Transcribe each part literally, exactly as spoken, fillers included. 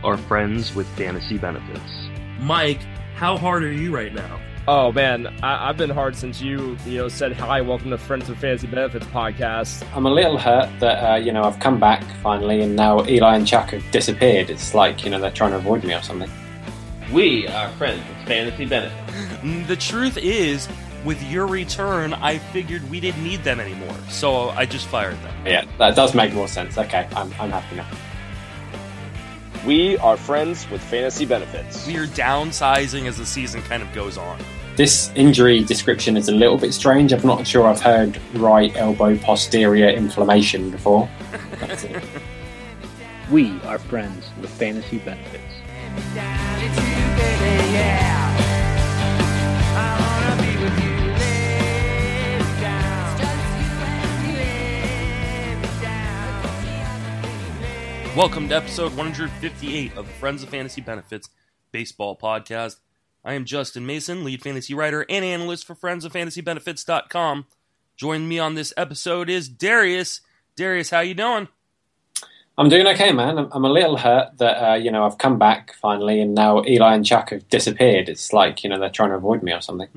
are friends with fantasy benefits. Mike, how hard are you right now? Oh man, I, I've been hard since you, you know, said hi, welcome to Friends with Fantasy Benefits podcast. I'm a little hurt that, uh, you know, I've come back finally and now Eli and Chuck have disappeared. It's like, you know, they're trying to avoid me or something. We are friends with fantasy benefits. The truth is, with your return, I figured we didn't need them anymore, so I just fired them. Yeah, that does make more sense. Okay, I'm, I'm happy now. We are friends with fantasy benefits. We are downsizing as the season kind of goes on. This injury description is a little bit strange. I'm not sure I've heard right elbow posterior inflammation before. That's it. We are friends with fantasy benefits. Welcome to episode one fifty-eight of the Friends of Fantasy Benefits Baseball Podcast. I am Justin Mason, lead fantasy writer and analyst for friends of fantasy benefits dot com. Joining me on this episode is Darius. Darius, how you doing? I'm doing okay, man. I'm, I'm a little hurt that, uh, you know, I've come back finally and now Eli and Chuck have disappeared. It's like, you know, they're trying to avoid me or something.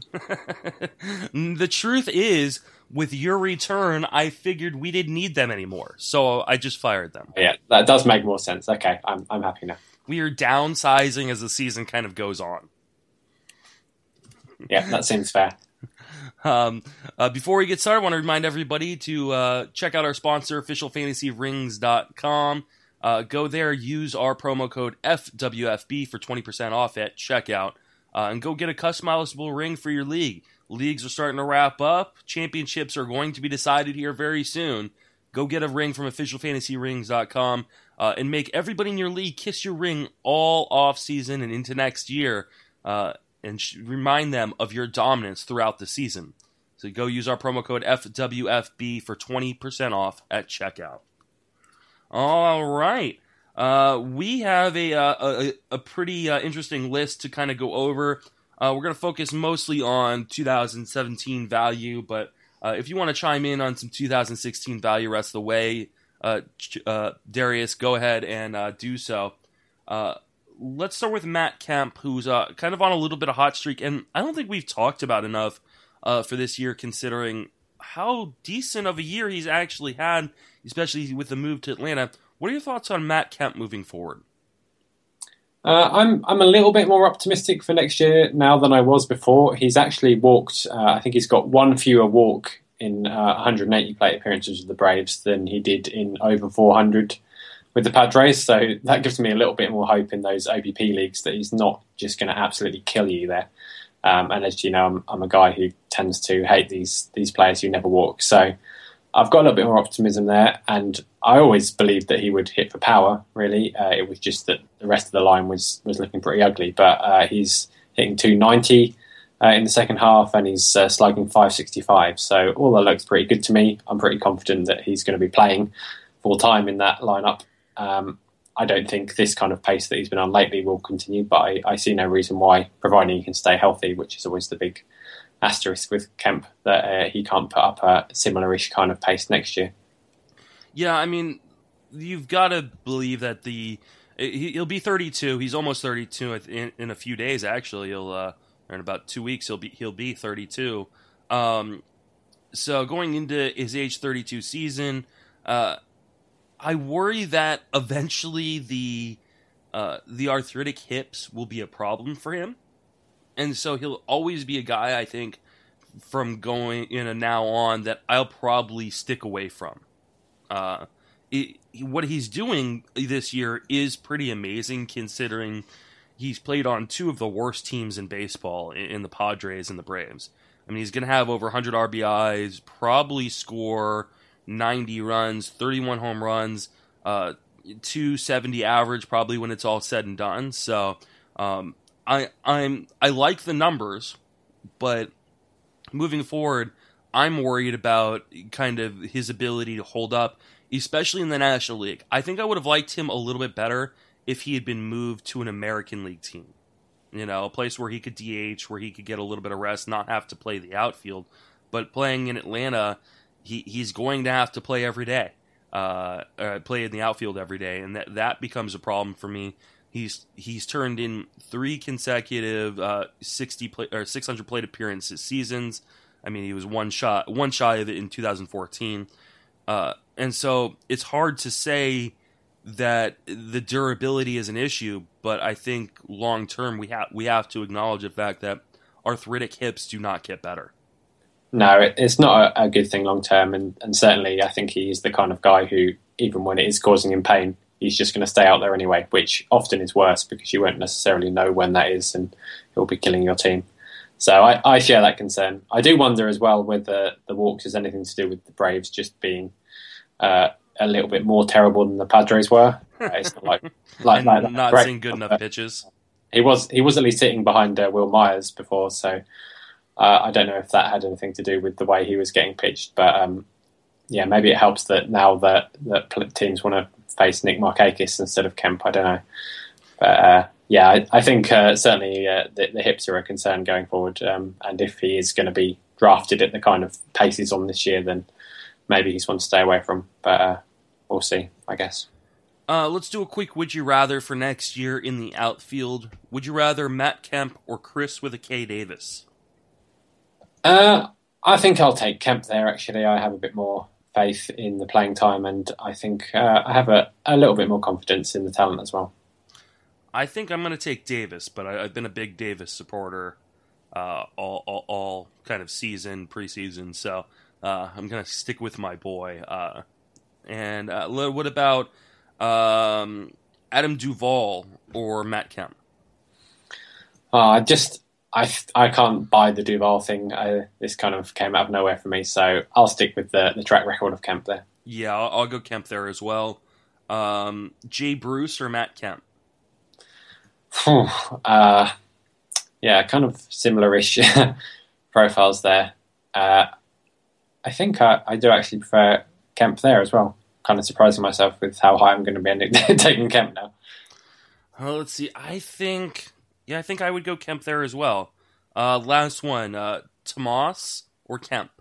The truth is, with your return, I figured we didn't need them anymore, so I just fired them. Yeah, that does make more sense. Okay, I'm I'm happy now. We are downsizing as the season kind of goes on. Yeah, that seems fair. Um, uh, before we get started, I want to remind everybody to uh, check out our sponsor, official fantasy rings dot com. Uh, go there, use our promo code F W F B for twenty percent off at checkout, uh, and go get a customizable ring for your league. Leagues are starting to wrap up. Championships are going to be decided here very soon. Go get a ring from official fantasy rings dot com uh, and make everybody in your league kiss your ring all off season and into next year. Uh, and sh- remind them of your dominance throughout the season. So go use our promo code F W F B for twenty percent off at checkout. All right. Uh, we have a, uh, a, a pretty uh, interesting list to kind of go over. Uh, we're going to focus mostly on two thousand seventeen value, but uh, if you want to chime in on some two thousand sixteen value rest of the way, uh, uh, Darius, go ahead and uh, do so. Uh, let's start with Matt Kemp, who's uh, kind of on a little bit of hot streak, and I don't think we've talked about enough uh, for this year, considering how decent of a year he's actually had, especially with the move to Atlanta. What are your thoughts on Matt Kemp moving forward? Uh, I'm I'm a little bit more optimistic for next year now than I was before. He's actually walked. Uh, I think he's got one fewer walk in uh, one hundred eighty plate appearances with the Braves than he did in over four hundred with the Padres. So that gives me a little bit more hope in those O B P leagues that he's not just going to absolutely kill you there. Um, and as you know, I'm, I'm a guy who tends to hate these these players who never walk. So I've got a little bit more optimism there, and I always believed that he would hit for power, really. Uh, it was just that the rest of the line was, was looking pretty ugly, but uh, he's hitting two ninety uh, in the second half, and he's uh, slugging five sixty-five, so all that looks pretty good to me. I'm pretty confident that he's going to be playing full-time in that lineup. Um, I don't think this kind of pace that he's been on lately will continue, but I, I see no reason why, providing he can stay healthy, which is always the big asterisk with Kemp, that uh, he can't put up a similar-ish kind of pace next year. Yeah, I mean, you've got to believe that the he, he'll be thirty-two. He's almost thirty-two in, in a few days. Actually, he'll uh, or in about two weeks he'll be he'll be thirty-two. Um, so going into his age thirty-two season, uh, I worry that eventually the uh, the arthritic hips will be a problem for him. And so he'll always be a guy, I think, from going in and now on, that I'll probably stick away from. Uh, it, what he's doing this year is pretty amazing, considering he's played on two of the worst teams in baseball, in, in the Padres and the Braves. I mean, he's going to have over one hundred R B Is, probably score ninety runs, thirty-one home runs, uh, two seventy average probably when it's all said and done. So, um, I I'm I like the numbers, but moving forward, I'm worried about kind of his ability to hold up, especially in the National League. I think I would have liked him a little bit better if he had been moved to an American League team. You know, a place where he could D H, where he could get a little bit of rest, not have to play the outfield. But playing in Atlanta, he he's going to have to play every day, uh, uh, play in the outfield every day, and that that becomes a problem for me. He's he's turned in three consecutive uh, sixty play, or six hundred plate appearances seasons. I mean, he was one shot one shy of it in two thousand fourteen, uh, and so it's hard to say that the durability is an issue. But I think long term we have we have to acknowledge the fact that arthritic hips do not get better. No, it, it's not a, a good thing long term, and, and certainly I think he's the kind of guy who, even when it is causing him pain, he's just going to stay out there anyway, which often is worse because you won't necessarily know when that is and he'll be killing your team. So I, I share that concern. I do wonder as well whether the walks has anything to do with the Braves just being uh, a little bit more terrible than the Padres were. Uh, it's not like, like, like and not great, seeing good enough pitches. He was he was at least sitting behind uh, Will Myers before, so uh, I don't know if that had anything to do with the way he was getting pitched. But um, yeah, maybe it helps that now that, that teams want to face Nick Markakis instead of Kemp. I don't know. But uh, yeah, I, I think uh, certainly uh, the, the hips are a concern going forward. Um, and if he is going to be drafted at the kind of pace he's on this year, then maybe he's one to stay away from. But uh, we'll see, I guess. Uh, let's do a quick would you rather for next year in the outfield. Would you rather Matt Kemp or Chris with a K Davis? Uh, I think I'll take Kemp there, actually. I have a bit more faith in the playing time, and I think uh, I have a, a little bit more confidence in the talent as well. I think I'm going to take Davis, but I, I've been a big Davis supporter uh, all, all, all kind of season, preseason, so uh, I'm going to stick with my boy. Uh, and uh, what about um, Adam Duvall or Matt Kemp? Uh, I just I I can't buy the Duvall thing. I, this kind of came out of nowhere for me, so I'll stick with the, the track record of Kemp there. Yeah, I'll, I'll go Kemp there as well. Um, Jay Bruce or Matt Kemp? uh, yeah, kind of similar-ish profiles there. Uh, I think I, I do actually prefer Kemp there as well. Kind of surprising myself with how high I'm going to be ending, taking Kemp now. Uh, let's see. I think, yeah, I think I would go Kemp there as well. Uh, last one, uh, Tomas or Kemp?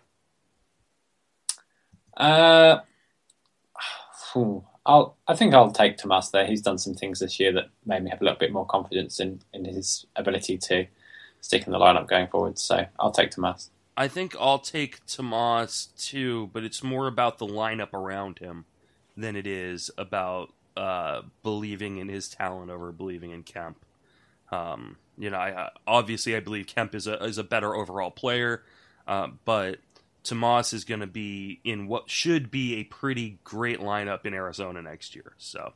Uh, I'll. I think I'll take Tomas there. He's done some things this year that made me have a little bit more confidence in, in his ability to stick in the lineup going forward. So I'll take Tomas. I think I'll take Tomas too, but it's more about the lineup around him than it is about uh, believing in his talent over believing in Kemp. Um, you know, I, obviously I believe Kemp is a is a better overall player, uh, but Tomas is going to be in what should be a pretty great lineup in Arizona next year. So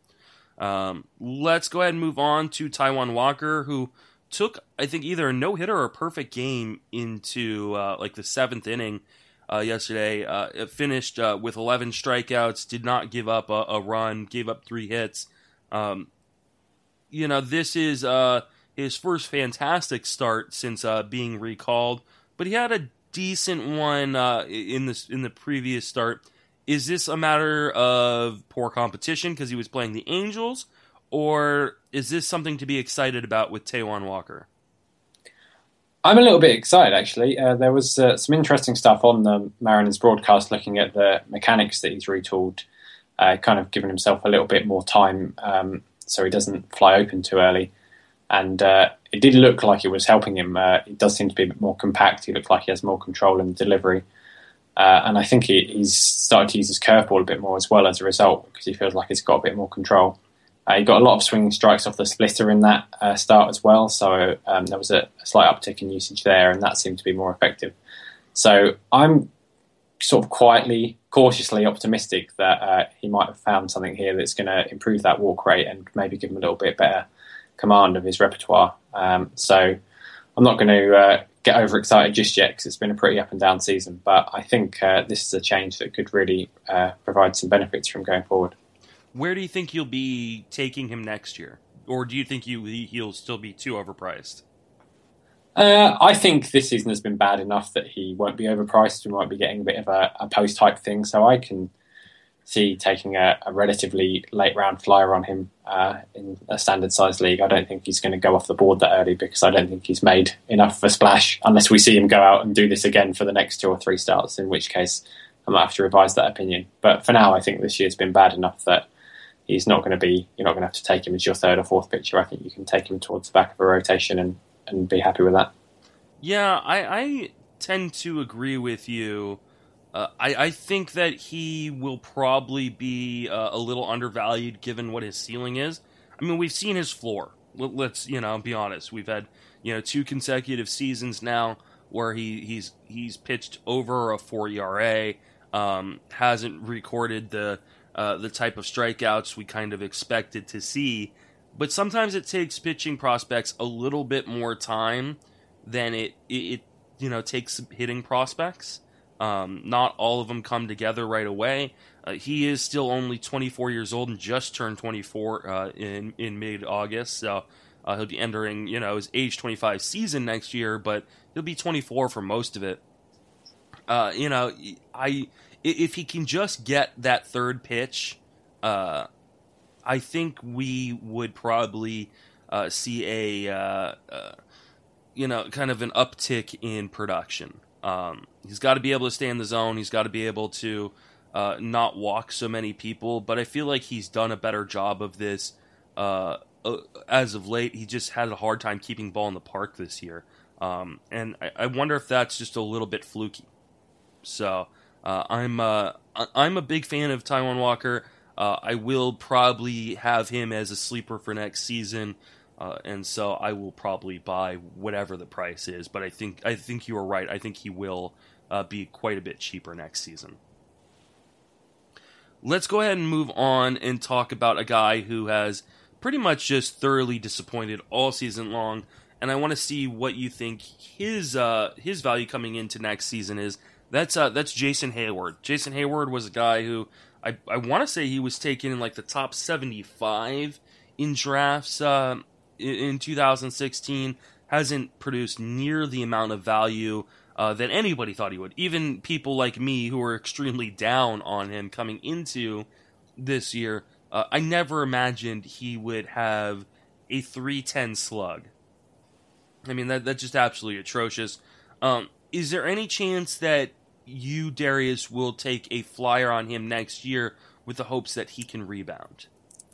um, let's go ahead and move on to Taijuan Walker, who took, I think, either a no-hitter or a perfect game into uh, like the seventh inning uh, yesterday. Uh, it finished uh, with eleven strikeouts, did not give up a, a run, gave up three hits. Um, you know, this is uh, his first fantastic start since uh, being recalled, but he had a decent one uh, in this in the previous start. Is this a matter of poor competition because he was playing the Angels, or is this something to be excited about with Taijuan Walker? I'm a little bit excited, actually. Uh, there was uh, some interesting stuff on the Mariners broadcast looking at the mechanics that he's retooled, uh, kind of giving himself a little bit more time um, so he doesn't fly open too early. And uh, it did look like it was helping him. Uh, it does seem to be a bit more compact. He looked like he has more control in the delivery. Uh, and I think he, he's started to use his curveball a bit more as well as a result, because he feels like he's got a bit more control. Uh, he got a lot of swinging strikes off the splitter in that uh, start as well, so um, there was a, a slight uptick in usage there, and that seemed to be more effective. So I'm sort of quietly, cautiously optimistic that uh, he might have found something here that's going to improve that walk rate and maybe give him a little bit better command of his repertoire. Um, so I'm not going to uh, get overexcited just yet because it's been a pretty up and down season, but I think uh, this is a change that could really uh, provide some benefits from going forward. Where do you think you'll be taking him next year? Or do you think you, he'll still be too overpriced? Uh, I think this season has been bad enough that he won't be overpriced. We might be getting a bit of a, a post-hype thing, so I can see taking a, a relatively late-round flyer on him uh, in a standard-sized league. I don't think he's going to go off the board that early because I don't think he's made enough of a splash unless we see him go out and do this again for the next two or three starts, in which case I might have to revise that opinion. But for now, I think this year's been bad enough that he's not going to be. You're not going to have to take him as your third or fourth pitcher. I think you can take him towards the back of a rotation and, and be happy with that. Yeah, I, I tend to agree with you. Uh, I, I think that he will probably be uh, a little undervalued given what his ceiling is. I mean, we've seen his floor. Let's, you know, be honest. We've had, you know, two consecutive seasons now where he, he's he's pitched over a four E R A, um, hasn't recorded the uh, the type of strikeouts we kind of expected to see. But sometimes it takes pitching prospects a little bit more time than it, it, it you know, takes hitting prospects. Um, not all of them come together right away. Uh, he is still only twenty-four years old and just turned twenty-four uh, in in mid-August, so uh, he'll be entering, you know, his age twenty-five season next year, but he'll be twenty-four for most of it. Uh, you know, I if he can just get that third pitch, uh, I think we would probably uh, see a uh, uh, you know, kind of an uptick in production. Um, he's got to be able to stay in the zone. He's got to be able to uh, not walk so many people. But I feel like he's done a better job of this uh, uh, as of late. He just had a hard time keeping ball in the park this year. Um, and I, I wonder if that's just a little bit fluky. So uh, I'm uh, I'm a big fan of Taijuan Walker. Uh, I will probably have him as a sleeper for next season. Uh, and so I will probably buy whatever the price is, but I think I think you are right. I think he will uh, be quite a bit cheaper next season. Let's go ahead and move on and talk about a guy who has pretty much just thoroughly disappointed all season long, and I want to see what you think his uh, his value coming into next season is. That's uh, that's Jason Heyward. Jason Heyward was a guy who I I want to say he was taken in like the top seventy-five in drafts. Uh, in two thousand sixteen, hasn't produced near the amount of value uh, that anybody thought he would. Even people like me who were extremely down on him coming into this year, uh, I never imagined he would have a three ten slug. I mean, that that's just absolutely atrocious. Um, is there any chance that you, Darius, will take a flyer on him next year with the hopes that he can rebound?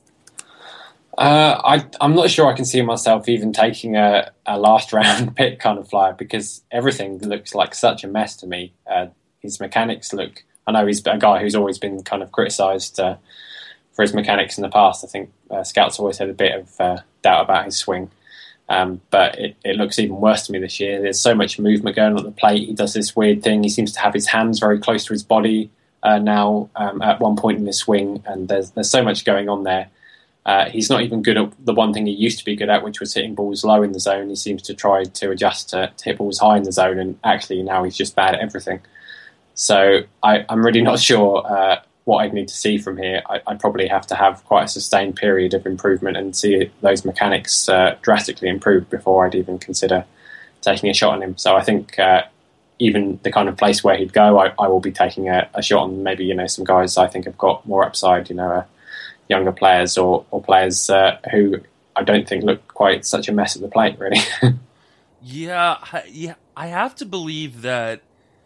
Uh, I, I'm not sure I can see myself even taking a, a last round pick kind of flyer because everything looks like such a mess to me. Uh, his mechanics look, I know he's a guy who's always been kind of criticised uh, for his mechanics in the past. I think uh, scouts always had a bit of uh, doubt about his swing. Um, but it, it looks even worse to me this year. There's so much movement going on at the plate. He does this weird thing. He seems to have his hands very close to his body uh, now um, at one point in his swing, and there's there's so much going on there. Uh, he's not even good at the one thing he used to be good at, which was hitting balls low in the zone. He seems to try to adjust to, to hit balls high in the zone, and actually now he's just bad at everything. So I, I'm really not sure uh, what I'd need to see from here. I, I'd probably have to have quite a sustained period of improvement and see those mechanics uh, drastically improve before I'd even consider taking a shot on him. So I think uh, even the kind of place where he'd go, I, I will be taking a, a shot on maybe, you know, some guys I think have got more upside, you know, uh, younger players or, or players uh, who I don't think look quite such a mess at the plate, really. yeah, I, yeah, I have to believe that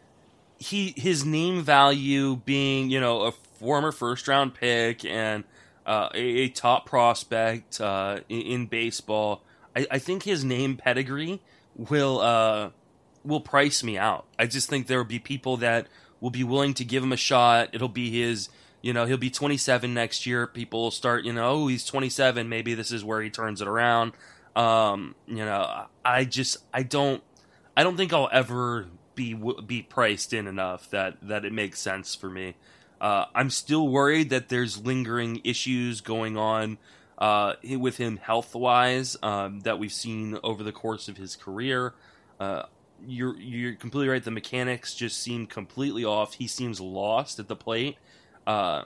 he his name value being, you know, a former first round pick and uh, a, a top prospect uh, in, in baseball, I, I think his name pedigree will uh, will price me out. I just think there will be people that will be willing to give him a shot. It'll be his. You know, he'll be twenty-seven next year. People will start, you know, oh, he's twenty-seven. Maybe this is where he turns it around. Um, you know, I just, I don't, I don't think I'll ever be be priced in enough that, that it makes sense for me. Uh, I'm still worried that there's lingering issues going on uh, with him health-wise um, that we've seen over the course of his career. Uh, you're you're completely right. The mechanics just seem completely off. He seems lost at the plate. Uh,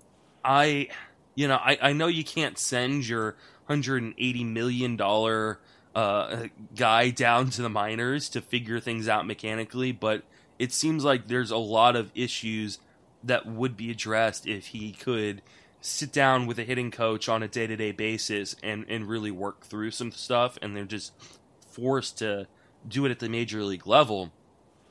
I, you know, I, I know you can't send your one hundred eighty million dollars uh, guy down to the minors to figure things out mechanically, but it seems like there's a lot of issues that would be addressed if he could sit down with a hitting coach on a day-to-day basis and, and really work through some stuff, and they're just forced to do it at the major league level.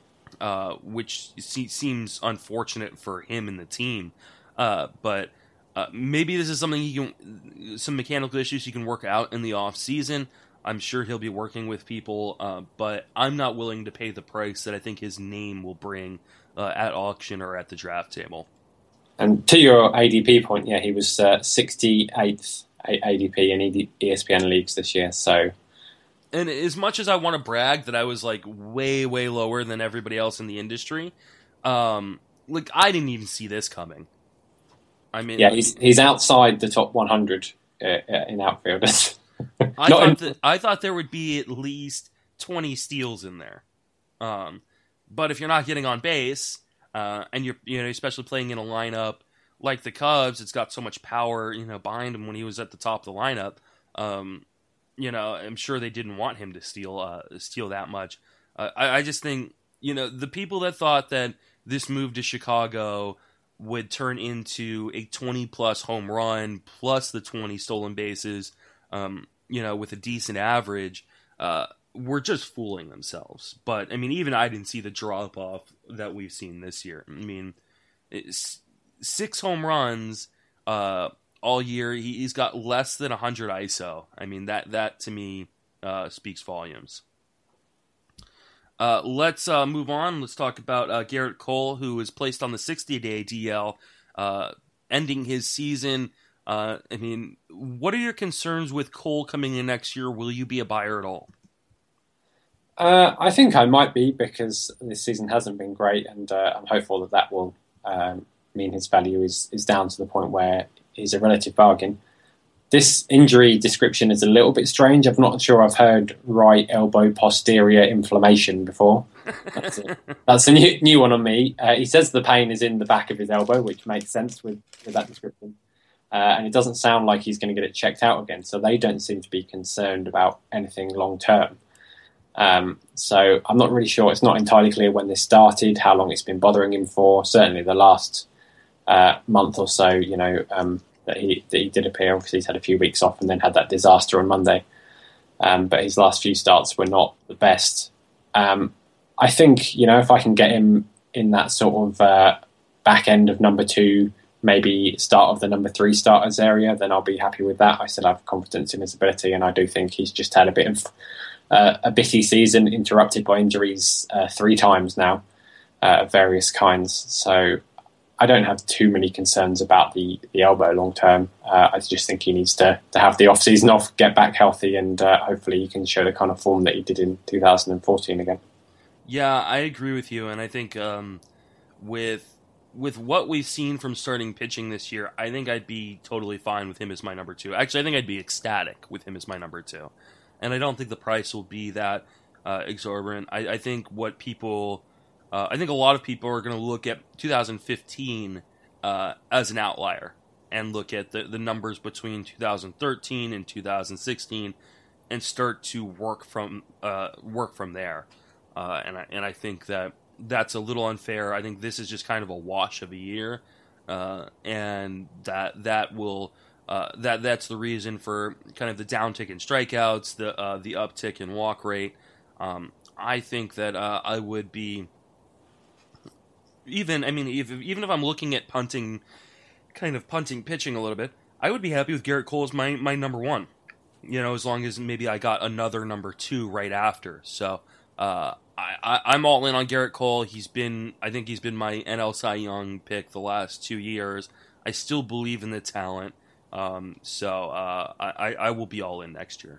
Uh, which seems unfortunate for him and the team. Uh, but Uh, maybe this is something he can, some mechanical issues he can work out in the off season. I'm sure he'll be working with people, uh, but I'm not willing to pay the price that I think his name will bring uh, at auction or at the draft table. And to your A D P point, yeah, he was uh, sixty-eighth A D P in E S P N leagues this year. So, and as much as I want to brag that I was like way, way lower than everybody else in the industry, um, like I didn't even see this coming. I mean, yeah, he's he's outside the top one hundred uh, in outfielders. I thought in... that I thought there would be at least twenty steals in there. Um, but if you're not getting on base, uh, and you're you know especially playing in a lineup like the Cubs, it's got so much power you know behind him when he was at the top of the lineup. Um, you know, I'm sure they didn't want him to steal uh, steal that much. Uh, I, I just think you know the people that thought that this move to Chicago would turn into a twenty plus home run plus the twenty stolen bases, um, you know, with a decent average, uh, were just fooling themselves. But I mean, even I didn't see the drop off that we've seen this year. I mean, it's six home runs uh, all year. He, he's got less than one hundred I S O. I mean, that that to me uh, speaks volumes. Uh, let's uh, move on. Let's talk about uh, Gerrit Cole, who was placed on the sixty-day D L, uh, ending his season. Uh, I mean, what are your concerns with Cole coming in next year? Will you be a buyer at all? Uh, I think I might be because this season hasn't been great, and uh, I'm hopeful that that will um, mean his value is, is down to the point where he's a relative bargain. This injury description is a little bit strange. I'm not sure I've heard right elbow posterior inflammation before. That's a, that's a new, new one on me. Uh, he says the pain is in the back of his elbow, which makes sense with, with that description. Uh, and it doesn't sound like he's going to get it checked out again. So they don't seem to be concerned about anything long term. Um, so I'm not really sure. It's not entirely clear when this started, how long it's been bothering him for. Certainly the last uh, month or so, you know, um, that he that he did appear. Obviously, he's had a few weeks off and then had that disaster on Monday. Um, but his last few starts were not the best. Um, I think, you know, if I can get him in that sort of uh, back end of number two, maybe start of the number three starters area, then I'll be happy with that. I still have confidence in his ability, and I do think he's just had a bit of uh, a bitty season, interrupted by injuries uh, three times now uh, of various kinds. So I don't have too many concerns about the, the elbow long term. Uh, I just think he needs to, to have the off season off, get back healthy, and uh, hopefully he can show the kind of form that he did in two thousand fourteen again. Yeah, I agree with you, and I think um, with with what we've seen from starting pitching this year, I think I'd be totally fine with him as my number two. Actually, I think I'd be ecstatic with him as my number two, and I don't think the price will be that uh, exorbitant. I, I think what people. Uh, I think a lot of people are going to look at two thousand fifteen uh, as an outlier and look at the, the numbers between two thousand thirteen and two thousand sixteen and start to work from uh, work from there. Uh, and I, and I think that that's a little unfair. I think this is just kind of a wash of a year, uh, and that that will uh, that that's the reason for kind of the downtick in strikeouts, the uh, the uptick in walk rate. Um, I think that uh, I would be. Even, I mean, if, even if I'm looking at punting, kind of punting pitching a little bit, I would be happy with Gerrit Cole as my, my number one. You know, as long as maybe I got another number two right after. So uh, I, I, I'm all in on Gerrit Cole. He's been, I think he's been my N L Cy Young pick the last two years. I still believe in the talent. Um, so uh, I, I will be all in next year.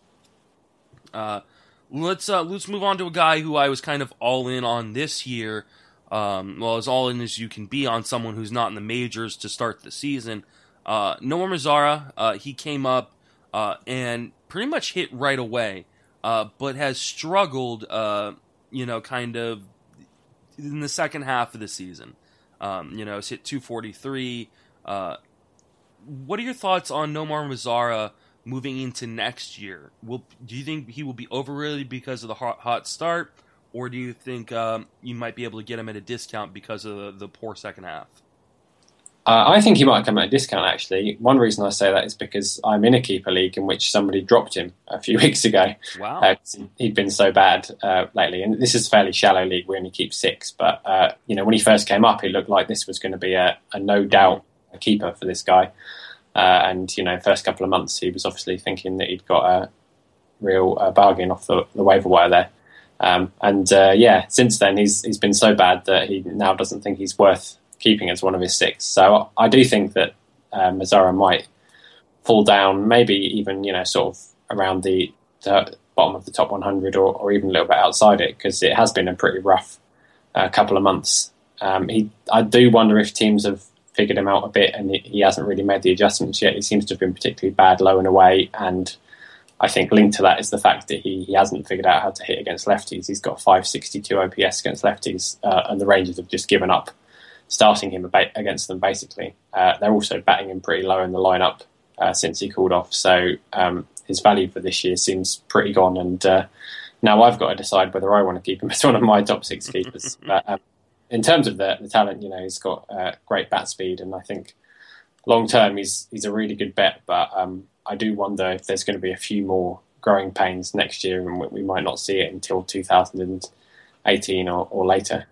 Uh, let's uh, let's move on to a guy who I was kind of all in on this year. Um, well, as all in as you can be on someone who's not in the majors to start the season. Uh, Nomar Mazara, uh, he came up uh, and pretty much hit right away, uh, but has struggled, uh, you know, kind of in the second half of the season. Um, you know, it's hit two forty-three. Uh, what are your thoughts on Nomar Mazara moving into next year? Will do you think he will be overrated because of the hot, hot start? Or do you think um, you might be able to get him at a discount because of the, the poor second half? Uh, I think he might come at a discount, actually. One reason I say that is because I'm in a keeper league in which somebody dropped him a few weeks ago. Wow. Uh, he'd been so bad uh, lately. And this is a fairly shallow league. We only keep six. But, uh, you know, when he first came up, it looked like this was going to be a, a no-doubt a keeper for this guy. Uh, and, you know, first couple of months, he was obviously thinking that he'd got a real uh, bargain off the, the waiver wire there. Um, and, uh, yeah, since then, he's he's been so bad that he now doesn't think he's worth keeping as one of his six. So I do think that uh, Mazzara might fall down, maybe even, you know, sort of around the, the bottom of the top one hundred or, or even a little bit outside it, because it has been a pretty rough uh, couple of months. Um, he, I do wonder if teams have figured him out a bit, and he hasn't really made the adjustments yet. He seems to have been particularly bad low and away, and I think linked to that is the fact that he, he hasn't figured out how to hit against lefties. He's got five sixty-two O P S against lefties, uh, and the Rangers have just given up starting him against them, basically. Uh, they're also batting him pretty low in the lineup uh, since he cooled off, so um, his value for this year seems pretty gone, and uh, now I've got to decide whether I want to keep him as one of my top six keepers. But, um, in terms of the, the talent, you know, he's got uh, great bat speed, and I think long term he's he's a really good bet. But um, I do wonder if there's going to be a few more growing pains next year, and we might not see it until two thousand eighteen or, or later.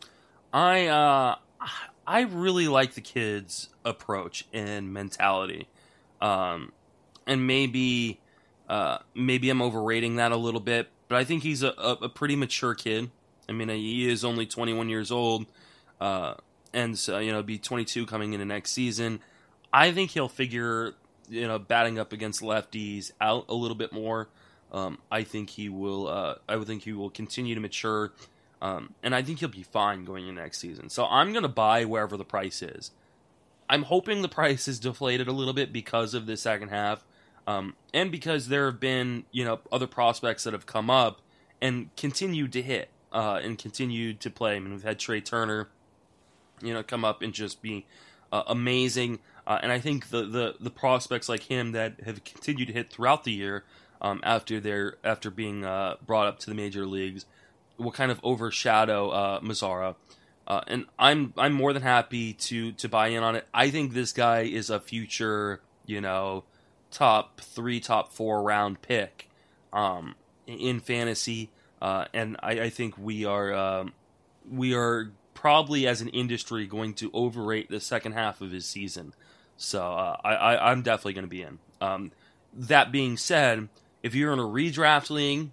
I uh, I really like the kid's approach and mentality, um, and maybe uh, maybe I'm overrating that a little bit, but I think he's a, a, a pretty mature kid. I mean, he is only twenty-one years old, uh, and so, you know, be twenty-two coming into next season. I think he'll figure, you know, batting up against lefties out a little bit more. Um, I think he will. Uh, I would think he will continue to mature, um, and I think he'll be fine going into next season. So I'm going to buy wherever the price is. I'm hoping the price is deflated a little bit because of the second half, um, and because there have been, you know, other prospects that have come up and continued to hit. Uh, and continued to play. I mean, we've had Trey Turner, you know, come up and just be uh, amazing. Uh, and I think the, the, the prospects like him that have continued to hit throughout the year um, after their after being uh, brought up to the major leagues will kind of overshadow uh, Mazzara. Uh, and I'm I'm more than happy to to buy in on it. I think this guy is a future, you know, top three, top four round pick um, in fantasy. Uh, and I, I think we are um, we are probably as an industry going to overrate the second half of his season. So uh, I, I, I'm definitely going to be in. Um, that being said, if you're in a redraft league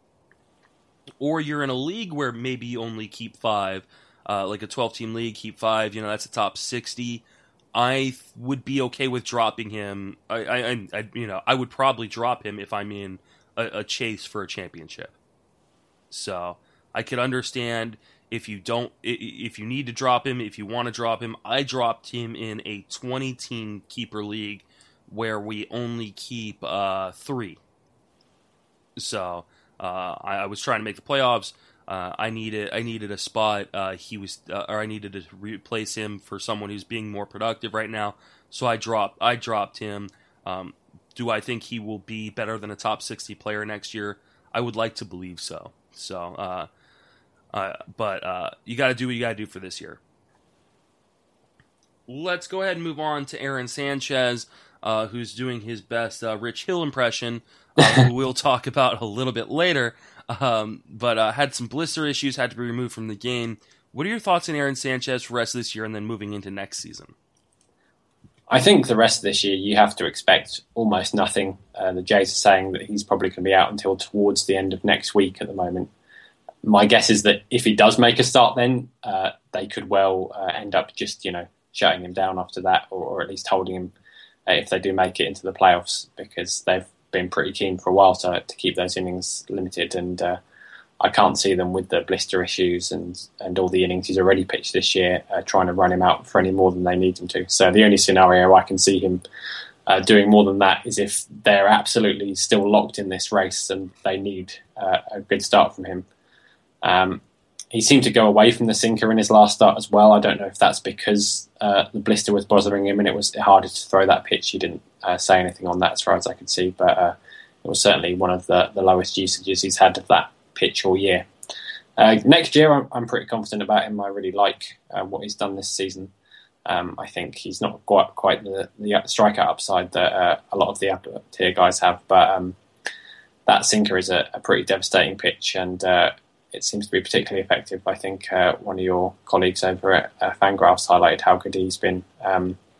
or you're in a league where maybe you only keep five, uh, like a twelve-team league, keep five, you know, that's a top sixty, I would be okay with dropping him. I, I, I you know, I would probably drop him if I'm in a, a chase for a championship. So I could understand if you don't, if you need to drop him, if you want to drop him. I dropped him in a twenty-team keeper league where we only keep uh, three. So uh, I, I was trying to make the playoffs. Uh, I needed, I needed a spot. Uh, he was, uh, or I needed to replace him for someone who's being more productive right now. So I dropped, I dropped him. Um, do I think he will be better than a top sixty player next year? I would like to believe so. So, uh, uh, but uh, you got to do what you got to do for this year. Let's go ahead and move on to Aaron Sanchez, uh, who's doing his best uh, Rich Hill impression, uh, who we'll talk about a little bit later. Um, but uh, had some blister issues, had to be removed from the game. What are your thoughts on Aaron Sanchez for the rest of this year and then moving into next season? I think the rest of this year you have to expect almost nothing. Uh, the Jays are saying that he's probably going to be out until towards the end of next week at the moment. My guess is that if he does make a start then, uh, they could well uh, end up just, you know, shutting him down after that, or, or at least holding him uh, if they do make it into the playoffs, because they've been pretty keen for a while to, to keep those innings limited, and uh, I can't see them with the blister issues and, and all the innings he's already pitched this year uh, trying to run him out for any more than they need him to. So the only scenario I can see him uh, doing more than that is if they're absolutely still locked in this race and they need uh, a good start from him. Um, he seemed to go away from the sinker in his last start as well. I don't know if that's because uh, the blister was bothering him and it was harder to throw that pitch. He didn't uh, say anything on that as far as I could see, but uh, it was certainly one of the, the lowest usages he's had of that pitch all year. Uh, next year, I'm, I'm pretty confident about him. I really like uh, what he's done this season. Um, I think he's not quite, quite the, the strikeout upside that uh, a lot of the upper tier guys have, but um, that sinker is a, a pretty devastating pitch, and uh, it seems to be particularly effective. I think uh, one of your colleagues over at uh, Fangraphs highlighted how good he's been um,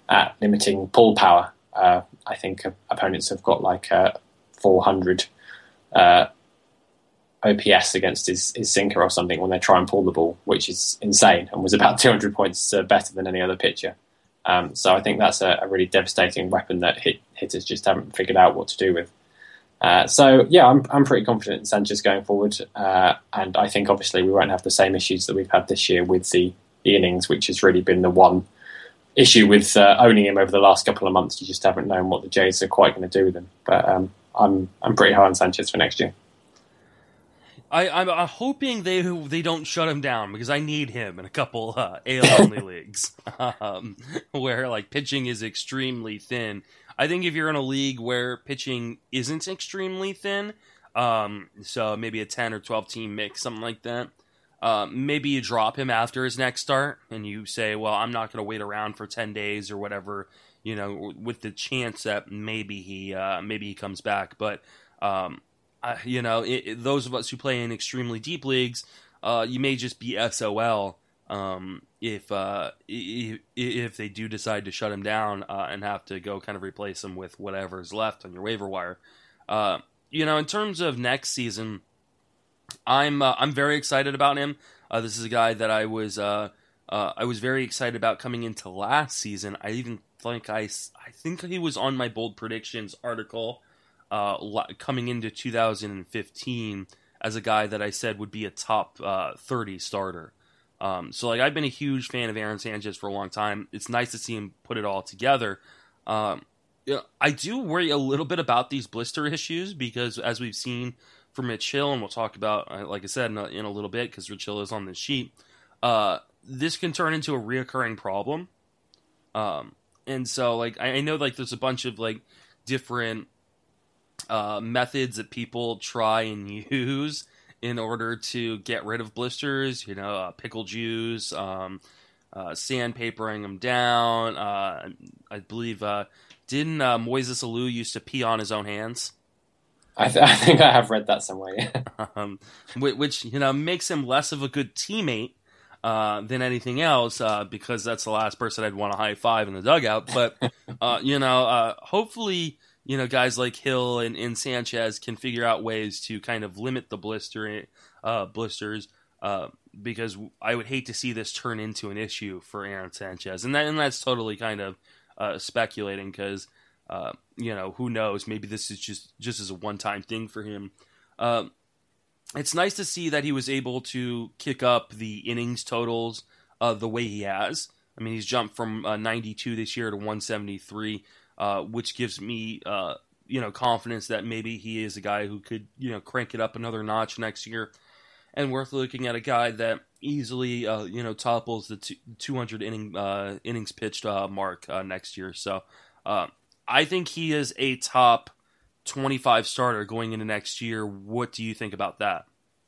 at limiting pull power. Uh, I think opponents have got like a four hundred uh, O P S against his, his sinker or something when they try and pull the ball, which is insane and was about two hundred points uh, better than any other pitcher. Um, so I think that's a, a really devastating weapon that hit, hitters just haven't figured out what to do with. Uh, so yeah, I'm I'm pretty confident in Sanchez going forward, uh, and I think obviously we won't have the same issues that we've had this year with the, the innings, which has really been the one issue with uh, owning him over the last couple of months. You just haven't known what the Jays are quite going to do with him. But um, I'm I'm pretty high on Sanchez for next year. I, I'm, I'm hoping they they don't shut him down because I need him in a couple uh, A L only leagues um, where like pitching is extremely thin. I think if you're in a league where pitching isn't extremely thin, um, so maybe a ten or twelve team mix, something like that, uh, maybe you drop him after his next start and you say, well, I'm not going to wait around for ten days or whatever, you know, with the chance that maybe he uh, maybe he comes back. But, um, I, you know, it, it, those of us who play in extremely deep leagues, uh, you may just be S O L. Um, if, uh, if if they do decide to shut him down uh, and have to go kind of replace him with whatever's left on your waiver wire, uh, you know, in terms of next season, I'm uh, I'm very excited about him. Uh, this is a guy that I was uh, uh, I was very excited about coming into last season. I even think I I think he was on my bold predictions article uh, coming into two thousand fifteen as a guy that I said would be a top uh, thirty starter. Um, so, like, I've been a huge fan of Aaron Sanchez for a long time. It's nice to see him put it all together. Um, you know, I do worry a little bit about these blister issues because, as we've seen from Rich Hill, and we'll talk about, uh, like I said, in a, in a little bit because Rich Hill is on this sheet, uh, this can turn into a reoccurring problem. Um, and so, like, I, I know, like, there's a bunch of, like, different uh, methods that people try and use in order to get rid of blisters, you know, uh, pickle juice, um, uh, sandpapering them down. Uh, I believe, uh, didn't uh, Moises Alou used to pee on his own hands? I, th- I think I have read that somewhere. um, which, you know, makes him less of a good teammate uh, than anything else uh, because that's the last person I'd want to high five in the dugout. But, uh, you know, uh, hopefully, you know, guys like Hill and, and Sanchez can figure out ways to kind of limit the blister uh, blisters uh, because I would hate to see this turn into an issue for Aaron Sanchez. And, that, and that's totally kind of uh, speculating because, uh, you know, who knows? Maybe this is just, just as a one-time thing for him. Uh, it's nice to see that he was able to kick up the innings totals uh, the way he has. I mean, he's jumped from uh, ninety-two this year to one seventy-three. Uh, which gives me, uh, you know, confidence that maybe he is a guy who could, you know, crank it up another notch next year. And worth looking at a guy that easily, uh, you know, topples the two, two hundred inning uh, innings pitched uh, mark uh, next year. So uh, I think he is a top twenty-five starter going into next year. What do you think about that?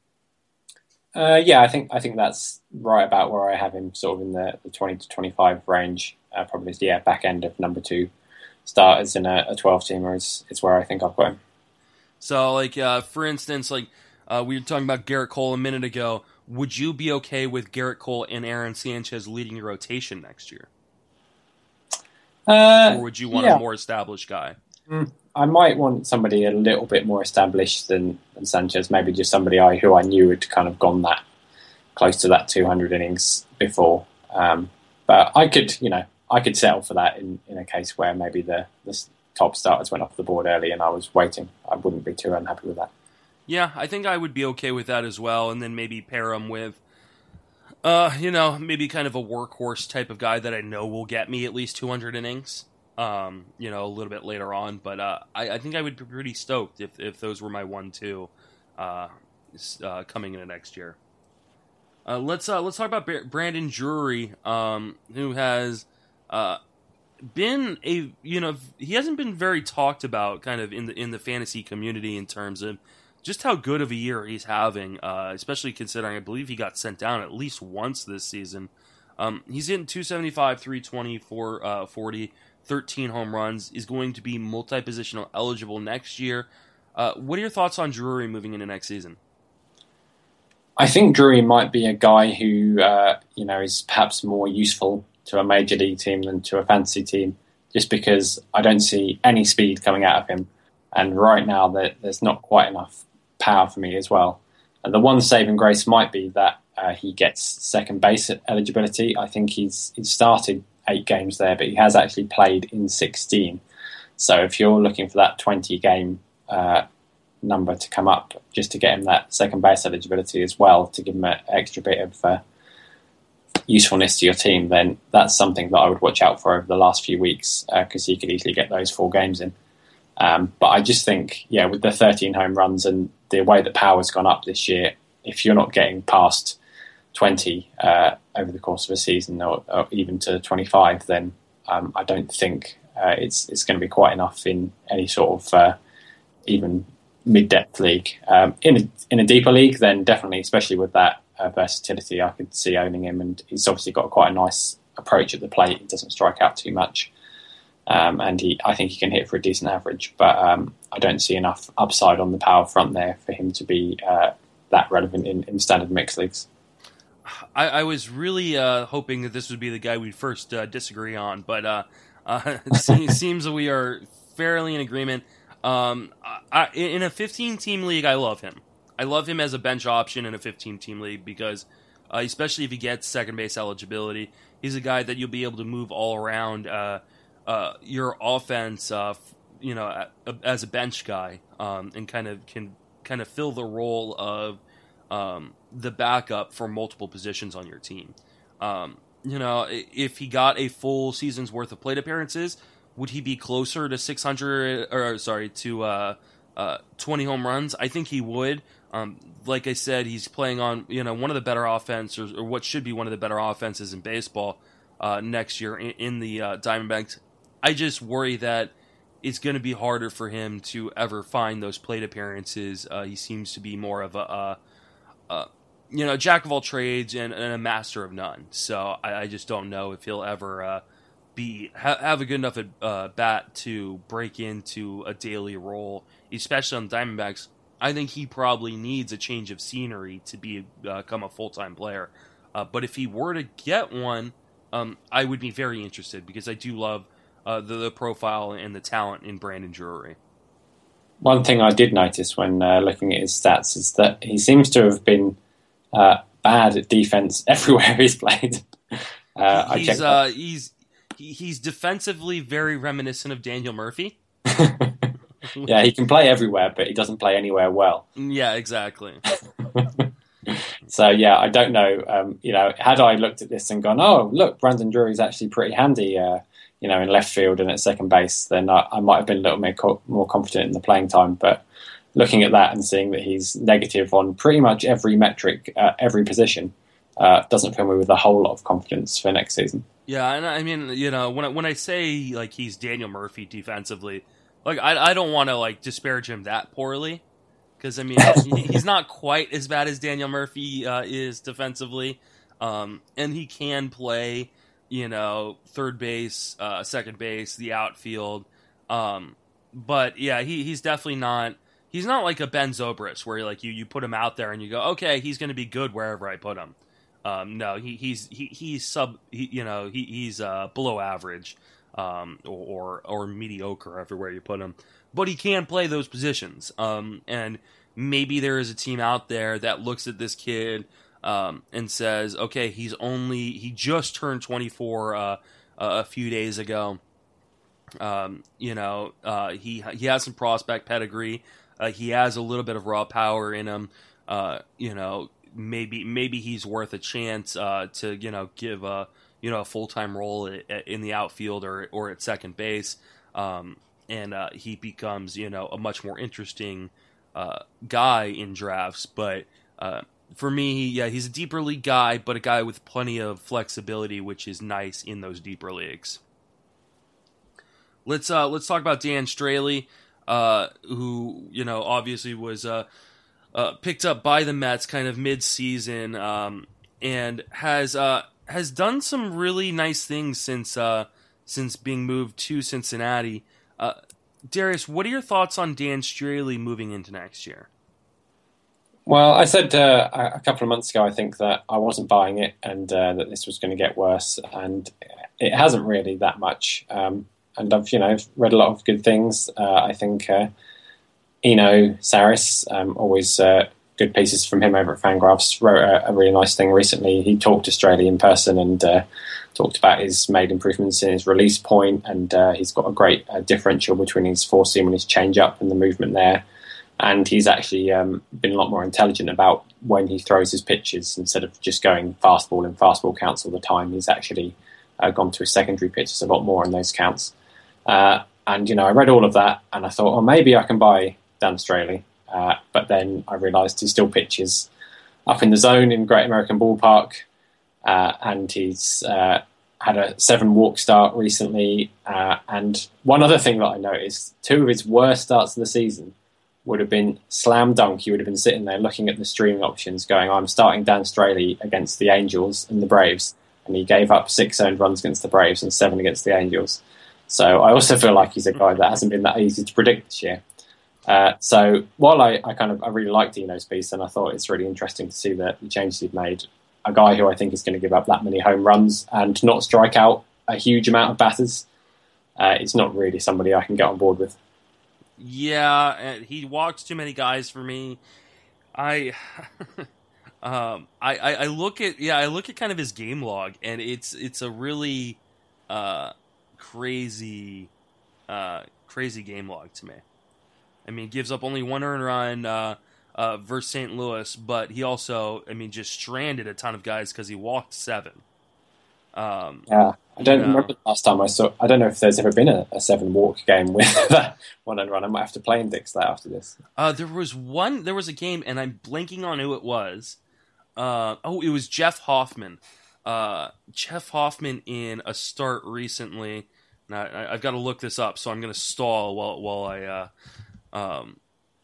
Uh, yeah, I think I think that's right about where I have him, sort of in the, the twenty to twenty-five range. Uh, probably, yeah, back end of number two starters in a, a twelve-teamer is, is where I think I've got him. So, like, uh, for instance, like uh, we were talking about Garrett Cole a minute ago. Would you be okay with Garrett Cole and Aaron Sanchez leading your rotation next year? Uh, or would you want yeah. a more established guy? Mm, I might want somebody a little bit more established than, than Sanchez. Maybe just somebody I who I knew had kind of gone that close to that two hundred innings before. Um, but I could, you know, I could settle for that in, in a case where maybe the, the top starters went off the board early and I was waiting. I wouldn't be too unhappy with that. Yeah, I think I would be okay with that as well, and then maybe pair him with, uh, you know, maybe kind of a workhorse type of guy that I know will get me at least two hundred innings, um, you know, a little bit later on. But uh, I, I think I would be pretty stoked if, if those were my one two uh, uh, coming into next year. Uh, let's uh, let's talk about Brandon Drury, um, who has uh, been a you know he hasn't been very talked about kind of in the in the fantasy community in terms of just how good of a year he's having, uh, especially considering I believe he got sent down at least once this season. Um, he's hitting two seventy-five, three twenty, four forty, thirteen home runs. Is going to be multi-positional eligible next year. Uh, what are your thoughts on Drury moving into next season? I think Drury might be a guy who, uh, you know, is perhaps more useful to a major league team than to a fantasy team, just because I don't see any speed coming out of him. And right now, there, there's not quite enough power for me as well. And the one saving grace might be that uh, he gets second base eligibility. I think he's he's started eight games there, but he has actually played in sixteen. So if you're looking for that twenty game uh, number to come up, just to get him that second base eligibility as well, to give him an extra bit of uh, usefulness to your team, then that's something that I would watch out for over the last few weeks, because uh, he could easily get those four games in. Um, but I just think, yeah, with the thirteen home runs and the way that power's gone up this year, if you're not getting past twenty uh, over the course of a season, or, or even to twenty-five, then um, I don't think uh, it's it's going to be quite enough in any sort of uh, even mid-depth league. Um, in a, in a deeper league, then definitely, especially with that uh, versatility, I could see owning him, and he's obviously got quite a nice approach at the plate. He doesn't strike out too much. Um, and he, I think he can hit for a decent average, but um, I don't see enough upside on the power front there for him to be uh, that relevant in, in standard mixed leagues. I, I was really uh, hoping that this would be the guy we'd first uh, disagree on, but uh, uh, it seems that we are fairly in agreement. Um, I, in a fifteen-team league, I love him. I love him as a bench option in a fifteen-team league because, uh, especially if he gets second base eligibility, he's a guy that you'll be able to move all around uh, Uh, your offense, uh, you know, as a bench guy, um, and kind of can kind of fill the role of um, the backup for multiple positions on your team. Um, you know, if he got a full season's worth of plate appearances, would he be closer to six hundred or sorry to uh, uh, twenty home runs? I think he would. Um, like I said, he's playing on you know one of the better offenses, or, or what should be one of the better offenses in baseball uh, next year in, in the uh, Diamondbacks. I just worry that it's going to be harder for him to ever find those plate appearances. Uh, he seems to be more of a, uh, uh, you know, jack of all trades and, and a master of none. So I, I just don't know if he'll ever uh, be ha- have a good enough uh, bat to break into a daily role, especially on the Diamondbacks. I think he probably needs a change of scenery to be uh, become a full-time player. Uh, but if he were to get one, um, I would be very interested because I do love Uh, the, the profile and the talent in Brandon Drury. One thing I did notice when uh, looking at his stats is that he seems to have been uh, bad at defense everywhere he's played. Uh, he's uh, he's he, he's defensively very reminiscent of Daniel Murphy. Yeah, he can play everywhere, but he doesn't play anywhere well. Yeah, exactly. So yeah, I don't know. Um, you know, had I looked at this and gone, "Oh, look, Brandon Drury's actually pretty handy," uh, you know, in left field and at second base, then I, I might have been a little more, co- more confident in the playing time. But looking at that and seeing that he's negative on pretty much every metric, uh, every position, uh, doesn't fill me with a whole lot of confidence for next season. Yeah, and I mean, you know, when I, when I say like he's Daniel Murphy defensively, like I I don't want to like disparage him that poorly. Because, I mean, he's not quite as bad as Daniel Murphy uh, is defensively. Um, and he can play, you know, third base, uh, second base, the outfield. Um, but, yeah, he, he's definitely not... He's not like a Ben Zobrist where, like, you, you put him out there and you go, okay, he's going to be good wherever I put him. Um, no, he, he's he, he's sub... He, you know, he, he's uh, below average um, or, or or mediocre everywhere you put him. But he can play those positions. Um, and maybe there is a team out there that looks at this kid um, and says, okay, he's only, he just turned twenty-four uh, a few days ago. Um, you know, uh, he he has some prospect pedigree. Uh, he has a little bit of raw power in him. Uh, you know, maybe maybe he's worth a chance uh, to, you know, give a, you know, a full-time role at, at, in the outfield or, or at second base. Um, and uh, he becomes, you know, a much more interesting uh, guy in drafts. But uh, for me, yeah, he's a deeper league guy, but a guy with plenty of flexibility, which is nice in those deeper leagues. Let's uh, let's talk about Dan Straley, uh, who, you know, obviously was uh, uh, picked up by the Mets kind of mid-season um, and has uh, has done some really nice things since uh, since being moved to Cincinnati. Uh, Darius, what are your thoughts on Dan Straley moving into next year? Well, I said uh, a couple of months ago, I think that I wasn't buying it and uh, that this was going to get worse, and it hasn't really that much. Um, and I've, you know, read a lot of good things. Uh, I think uh, Eno Saris, um, always uh, good pieces from him over at Fangraphs, wrote a, a really nice thing recently. He talked to Straley in person and uh, talked about his made improvements in his release point, and uh, he's got a great uh, differential between his four seam and his change up and the movement there. And he's actually um, been a lot more intelligent about when he throws his pitches. Instead of just going fastball and fastball counts all the time, he's actually uh, gone to his secondary pitches a lot more in those counts. Uh, and, you know, I read all of that and I thought, oh, maybe I can buy Dan Straley. Uh, but then I realised he still pitches up in the zone in Great American Ballpark. Uh, and he's uh, had a seven walk start recently. Uh, and one other thing that I noticed, two of his worst starts of the season would have been slam dunk. He would have been sitting there looking at the streaming options going, I'm starting Dan Straley against the Angels and the Braves. And he gave up six earned runs against the Braves and seven against the Angels. So I also feel like he's a guy that hasn't been that easy to predict this year. Uh, so while I, I kind of I really liked Eno's piece, and I thought it's really interesting to see the, the changes he'd made, a guy who I think is going to give up that many home runs and not strike out a huge amount of batters, uh, it's not really somebody I can get on board with. Yeah, he walks too many guys for me. I, um, I, I, I look at yeah, I look at kind of his game log, and it's it's a really uh, crazy, uh, crazy game log to me. I mean, gives up only one earned run uh, uh, versus Saint Louis, but he also, I mean, just stranded a ton of guys because he walked seven. Um, yeah. I don't you know. remember the last time I saw. I don't know if there's ever been a, a seven walk game with that one and run. I might have to play index that after this. Uh, there was one. There was a game, and I'm blanking on who it was. Uh, oh, it was Jeff Hoffman. Uh, Jeff Hoffman in a start recently. Now I, I've got to look this up, so I'm going to stall while while I uh, um,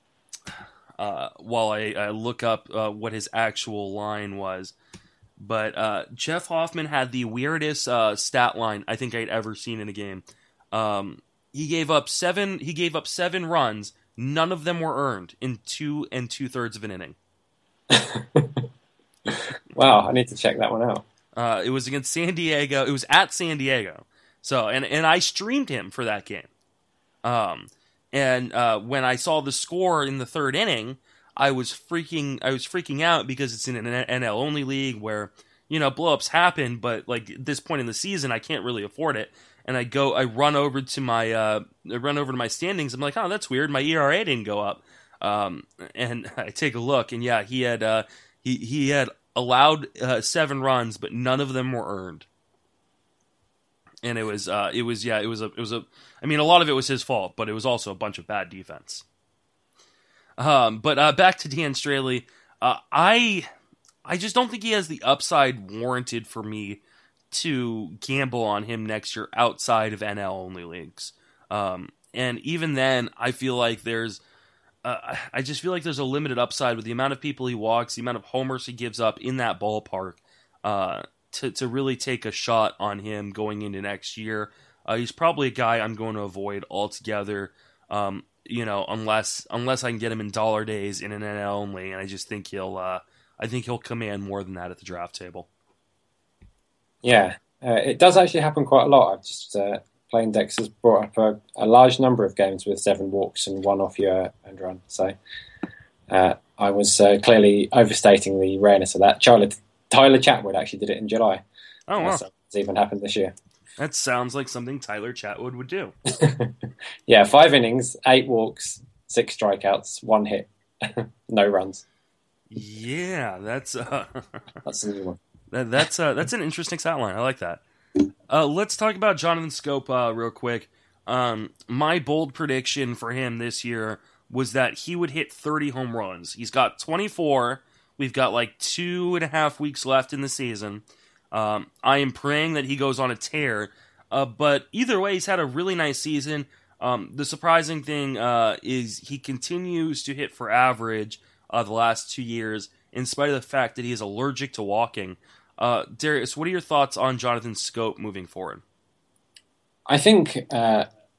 uh, while I, I look up uh, what his actual line was. But uh, Jeff Hoffman had the weirdest uh, stat line I think I'd ever seen in a game. Um, he gave up seven. He gave up seven runs. None of them were earned in two and two thirds of an inning. Wow, I need to check that one out. Uh, it was against San Diego. It was at San Diego. So and and I streamed him for that game. Um, and uh, when I saw the score in the third inning, I was freaking I was freaking out because it's in an N L only league where, you know, blowups happen, but like at this point in the season I can't really afford it. And I go I run over to my uh, I run over to my standings. I'm like, "Oh, that's weird. My E R A didn't go up." Um, and I take a look, and yeah, he had uh, he he had allowed uh, seven runs, but none of them were earned. And it was uh, it was yeah, it was a it was a I mean, a lot of it was his fault, but it was also a bunch of bad defense. Um, but uh, back to Dan Straley, uh, I I just don't think he has the upside warranted for me to gamble on him next year outside of N L only leagues. Um, and even then, I feel like there's uh, I just feel like there's a limited upside with the amount of people he walks, the amount of homers he gives up in that ballpark, uh, to to really take a shot on him going into next year. Uh, he's probably a guy I'm going to avoid altogether. Um, You know, unless unless I can get him in dollar days in an N L only, and I just think he'll, uh, I think he'll command more than that at the draft table. Yeah, uh, it does actually happen quite a lot. I've just uh, PlayIndex has brought up a, a large number of games with seven walks and one off year and run. So uh, I was uh, clearly overstating the rareness of that. Tyler, Tyler Chatwood actually did it in July. Oh wow, uh, so it's even happened this year. That sounds like something Tyler Chatwood would do. Yeah, five innings, eight walks, six strikeouts, one hit, no runs. Yeah, that's uh, That's a new one. that, that's uh, that's an interesting stat line. I like that. Uh, let's talk about Jonathan Scope uh, real quick. Um, my bold prediction for him this year was that he would hit thirty home runs. He's got twenty-four. We've got like two and a half weeks left in the season. Um, I am praying that he goes on a tear, uh, but either way, he's had a really nice season. Um, the surprising thing uh, is he continues to hit for average uh, the last two years, in spite of the fact that he is allergic to walking. Uh, Darius, what are your thoughts on Jonathan Scope moving forward? I think uh,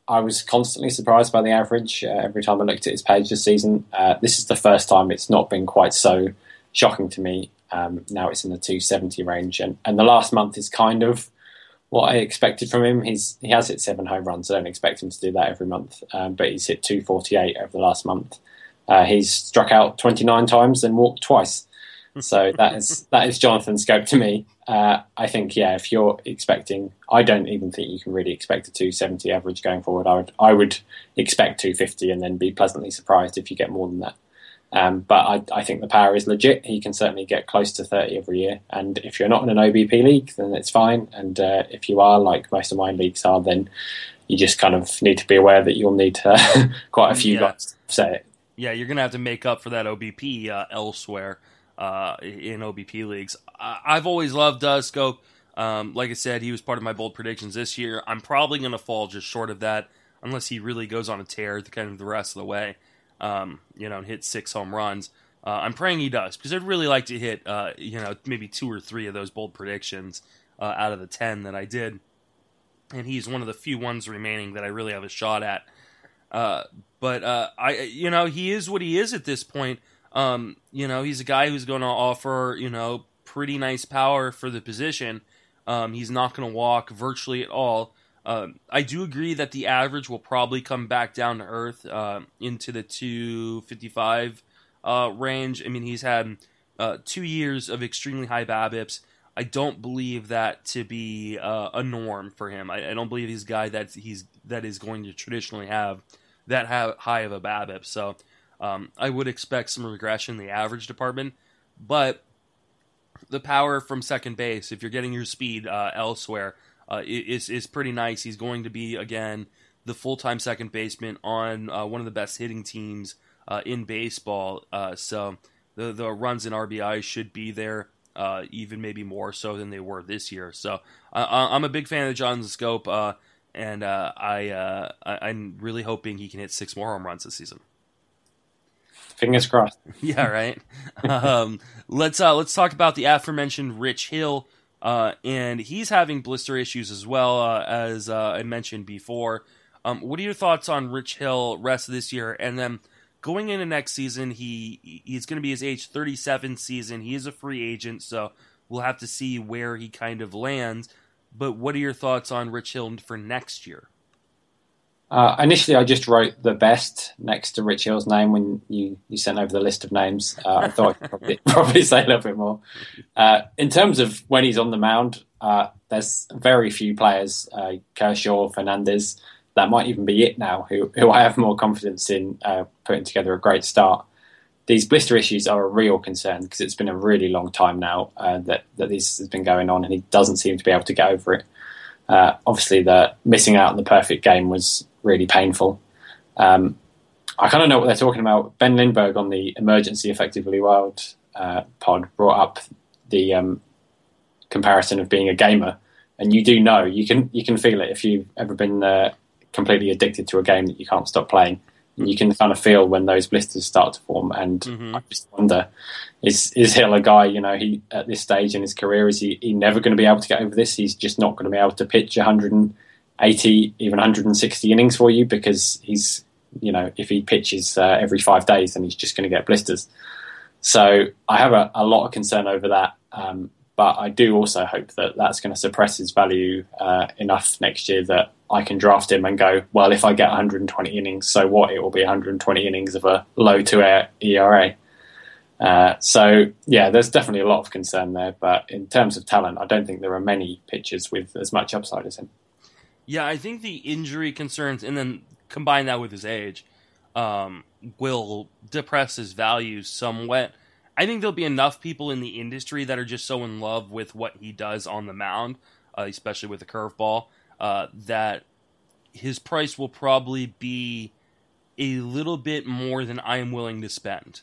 I was constantly surprised by the average uh, every time I looked at his page this season. Uh, this is the first time it's not been quite so shocking to me. Um, now it's in the two seventy range, and, and the last month is kind of what I expected from him. He's he has hit seven home runs. I don't expect him to do that every month, um, but he's hit two forty-eight over the last month. Uh, he's struck out twenty-nine times and walked twice. So that is that is Jonathan Scope to me. Uh, I think, yeah, if you're expecting, I don't even think you can really expect a two seventy average going forward. I would I would expect two fifty and then be pleasantly surprised if you get more than that. Um, but I, I think the power is legit. He can certainly get close to thirty every year. And if you're not in an O B P league, then it's fine. And uh, if you are, like most of my leagues are, then you just kind of need to be aware that you'll need uh, quite a few yeah. guys to say it. Yeah, you're going to have to make up for that O B P uh, elsewhere. Uh, in O B P leagues. I- I've always loved uh, Scope. Um, like I said, he was part of my bold predictions this year. I'm probably going to fall just short of that unless he really goes on a tear the kind of the rest of the way, um, you know, and hit six home runs. Uh, I'm praying he does because I'd really like to hit, uh, you know, maybe two or three of those bold predictions uh, out of the ten that I did. And he's one of the few ones remaining that I really have a shot at. Uh, but, uh, I, you know, he is what he is at this point. Um, you know, he's a guy who's going to offer, you know, pretty nice power for the position. Um, he's not going to walk virtually at all. Um, I do agree that the average will probably come back down to earth uh, into the two fifty-five uh, range. I mean, he's had uh, two years of extremely high BABIPs. I don't believe that to be uh, a norm for him. I, I don't believe he's a guy that he's that is going to traditionally have that ha- high of a BABIP. So. Um, I would expect some regression in the average department, but the power from second base, if you're getting your speed uh, elsewhere, uh, is is pretty nice. He's going to be, again, the full-time second baseman on uh, one of the best hitting teams uh, in baseball. Uh, so the the runs and R B Is should be there, uh, even maybe more so than they were this year. So uh, I'm a big fan of Jonathan Scope, uh, and uh, I, uh, I I'm really hoping he can hit six more home runs this season. Fingers crossed. Yeah, right. um, let's uh, let's talk about the aforementioned Rich Hill, uh, and he's having blister issues as well, uh, as uh, I mentioned before. Um, what are your thoughts on Rich Hill rest of this year, and then going into next season? He he's going to be his age thirty-seven season. He is a free agent, so we'll have to see where he kind of lands. But what are your thoughts on Rich Hill for next year? Uh, initially, I just wrote the best next to Rich Hill's name when you, you sent over the list of names. Uh, I thought I could probably, probably say a little bit more. Uh, in terms of when he's on the mound, uh, there's very few players, uh, Kershaw, Fernandez, that might even be it now, who, who I have more confidence in uh, putting together a great start. These blister issues are a real concern because it's been a really long time now uh, that, that this has been going on, and he doesn't seem to be able to get over it. Uh, obviously, the missing out on the perfect game was really painful. Um, I kind of know what they're talking about. Ben Lindbergh on the Emergency Effectively Wild uh, pod brought up the um, comparison of being a gamer, and you do know you can you can feel it if you've ever been uh, completely addicted to a game that you can't stop playing. You can kind of feel when those blisters start to form, and mm-hmm. I just wonder: is is Hill a guy? You know, he at this stage in his career, is he, he never going to be able to get over this? He's just not going to be able to pitch one hundred eighty, even one hundred sixty innings for you because he's, you know, if he pitches uh, every five days, then he's just going to get blisters. So I have a, a lot of concern over that. Um, but I do also hope that that's going to suppress his value uh, enough next year that I can draft him and go, well, if I get one hundred twenty innings, so what? It will be one hundred twenty innings of a low to E R A. Uh, so, yeah, there's definitely a lot of concern there. But in terms of talent, I don't think there are many pitchers with as much upside as him. Yeah, I think the injury concerns, and then combine that with his age, um, will depress his value somewhat. I think there'll be enough people in the industry that are just so in love with what he does on the mound, uh, especially with the curveball, uh, that his price will probably be a little bit more than I am willing to spend.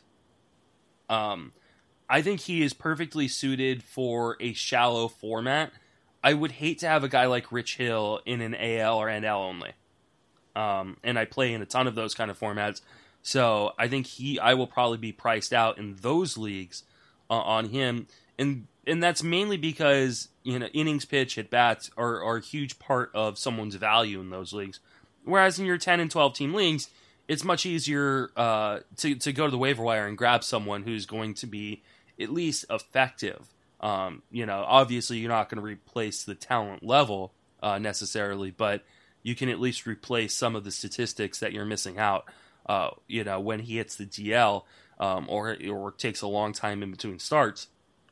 Um, I think he is perfectly suited for a shallow format. I would hate to have a guy like Rich Hill in an A L or N L only. Um, and I play in a ton of those kind of formats. So I think he, I will probably be priced out in those leagues uh, on him. And and that's mainly because, you know, innings pitch at bats are, are a huge part of someone's value in those leagues. Whereas in your ten and twelve team leagues, it's much easier uh, to to go to the waiver wire and grab someone who's going to be at least effective. Um, you know, obviously you're not going to replace the talent level uh, necessarily, but you can at least replace some of the statistics that you're missing out. Uh, you know, when he hits the D L um, or or takes a long time in between starts.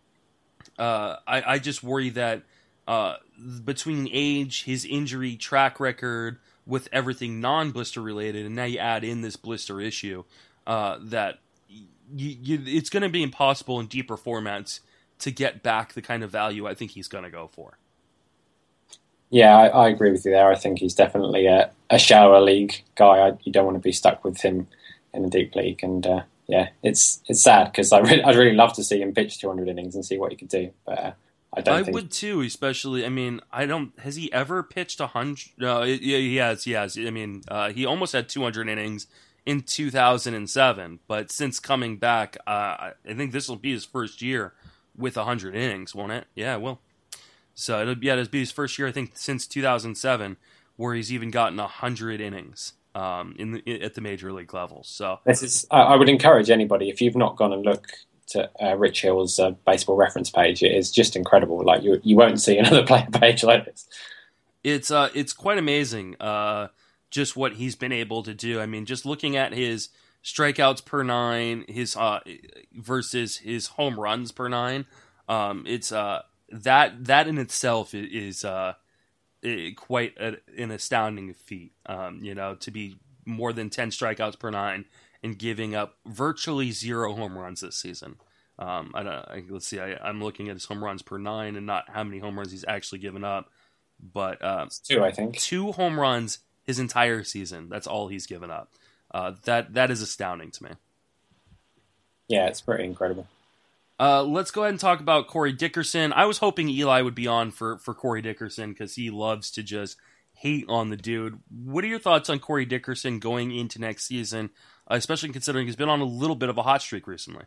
Uh, I, I just worry that uh, between age, his injury track record, with everything non-blister related, and now you add in this blister issue, uh, that you, you, it's going to be impossible in deeper formats to get back the kind of value I think he's going to go for. Yeah, I, I agree with you there. I think he's definitely a, a shallower league guy. I, you don't want to be stuck with him in a deep league. And uh, yeah, it's it's sad because I re- I'd really love to see him pitch two hundred innings and see what he could do. But uh, I don't I think... would too, especially, I mean, I don't, has he ever pitched one hundred? No, it, yeah, he has, he has. I mean, uh, he almost had two hundred innings in two thousand seven, but since coming back, uh, I think this will be his first year with one hundred innings, won't it? Yeah, it will. So it'll, yeah, it'll be his first year, I think, since two thousand seven, where he's even gotten one hundred innings um, in the, at the major league level. So this is, I, I would encourage anybody, if you've not gone and looked to uh, Rich Hill's uh, baseball reference page, it is just incredible. Like you, you won't see another player page like this. It's uh, it's quite amazing, uh, just what he's been able to do. I mean, just looking at his strikeouts per nine, his uh, versus his home runs per nine, um, it's uh, that that in itself is uh, quite a, an astounding feat. Um, you know, to be more than ten strikeouts per nine and giving up virtually zero home runs this season. Um, I don't. I, let's see. I, I'm looking at his home runs per nine and not how many home runs he's actually given up. But uh, two, I think, two home runs his entire season. That's all he's given up. Uh, that that is astounding to me. Yeah, it's pretty incredible. Uh, let's go ahead and talk about Corey Dickerson. I was hoping Eli would be on for, for Corey Dickerson because he loves to just hate on the dude. What are your thoughts on Corey Dickerson going into next season, uh, especially considering he's been on a little bit of a hot streak recently?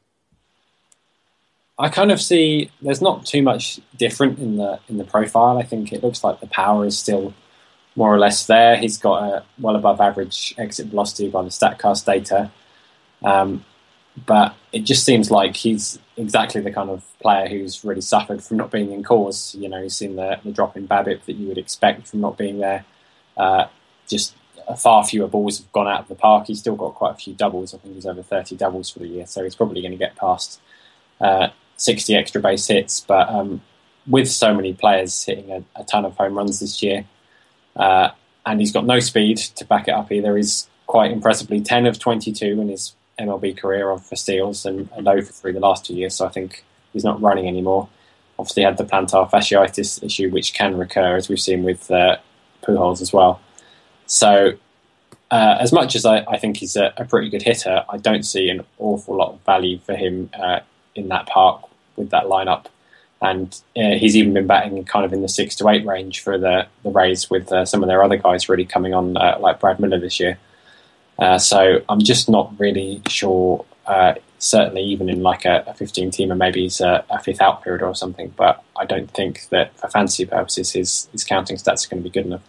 I kind of see there's not too much different in the in the profile. I think it looks like the power is still more or less there. He's got a well above average exit velocity by the StatCast data. Um, but it just seems like he's exactly the kind of player who's really suffered from not being in cores. You know, he's seen the, the drop in BABIP that you would expect from not being there. Uh, just far fewer balls have gone out of the park. He's still got quite a few doubles. I think he's over thirty doubles for the year, so he's probably going to get past uh, sixty extra base hits. But um, with so many players hitting a, a ton of home runs this year, uh, and he's got no speed to back it up either, he's quite impressively ten of twenty-two in his M L B career for steals and, and oh for three the last two years, so I think he's not running anymore. Obviously had the plantar fasciitis issue, which can recur, as we've seen with uh, Pujols as well. So uh, as much as I, I think he's a, a pretty good hitter, I don't see an awful lot of value for him uh, in that park with that lineup. And uh, he's even been batting kind of in the six to eight range for the, the Rays with uh, some of their other guys really coming on, uh, like Brad Miller this year. Uh, so I'm just not really sure, uh, certainly even in like a, a fifteen-teamer, maybe he's a, a fifth outfielder or something, but I don't think that for fantasy purposes his, his counting stats are going to be good enough.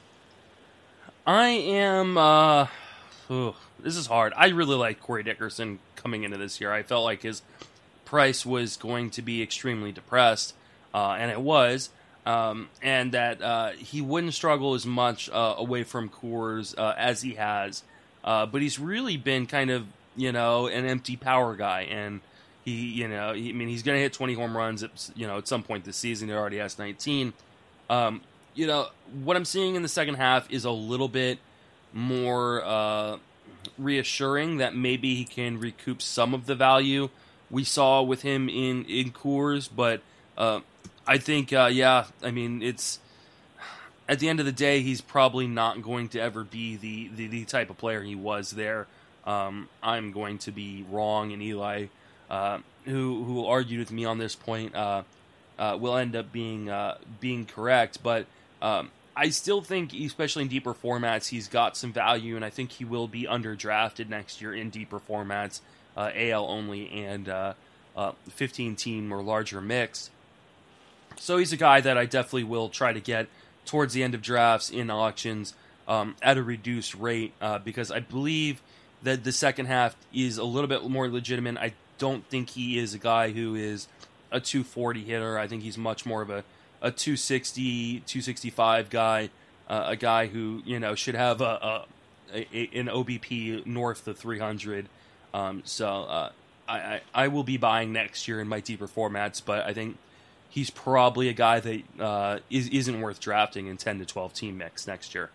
I am, uh, ugh, this is hard. I really like Corey Dickerson coming into this year. I felt like his price was going to be extremely depressed, uh, and it was, um, and that uh, he wouldn't struggle as much uh, away from Coors uh, as he has. Uh, but he's really been kind of, you know, an empty power guy, and he, you know, he, I mean, he's going to hit twenty home runs, at, you know, at some point this season. He already has nineteen. Um, you know, what I'm seeing in the second half is a little bit more uh, reassuring that maybe he can recoup some of the value we saw with him in in Coors. But uh, I think, uh, yeah, I mean, it's. At the end of the day, he's probably not going to ever be the, the, the type of player he was there. Um, I'm going to be wrong, and Eli, uh, who who argued with me on this point, uh, uh, will end up being uh, being correct. But um, I still think, especially in deeper formats, he's got some value, and I think he will be underdrafted next year in deeper formats, uh, A L only, and uh, uh, fifteen-team or larger mix. So he's a guy that I definitely will try to get towards the end of drafts, in auctions, um, at a reduced rate uh, because I believe that the second half is a little bit more legitimate. I don't think he is a guy who is a two forty hitter. I think he's much more of a, a two sixty, two sixty-five guy, uh, a guy who, you know, should have a, a, a an O B P north of three hundred. Um, so uh, I, I, I will be buying next year in my deeper formats, but I think he's probably a guy that uh, is, isn't worth drafting in ten to twelve team mix next year.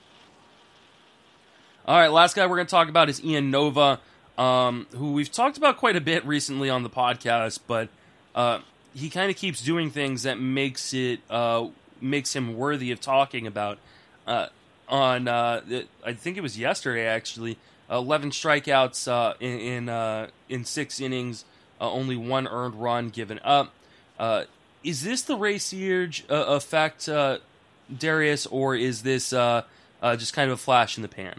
All right, last guy we're going to talk about is Ian Nova, um, who we've talked about quite a bit recently on the podcast, but uh, he kind of keeps doing things that makes it uh, makes him worthy of talking about. Uh, on uh, I think it was yesterday actually, eleven strikeouts uh, in in, uh, in six innings, uh, only one earned run given up. Uh, is this the Ray Searage uh, effect, uh, Darius, or is this uh, uh, just kind of a flash in the pan?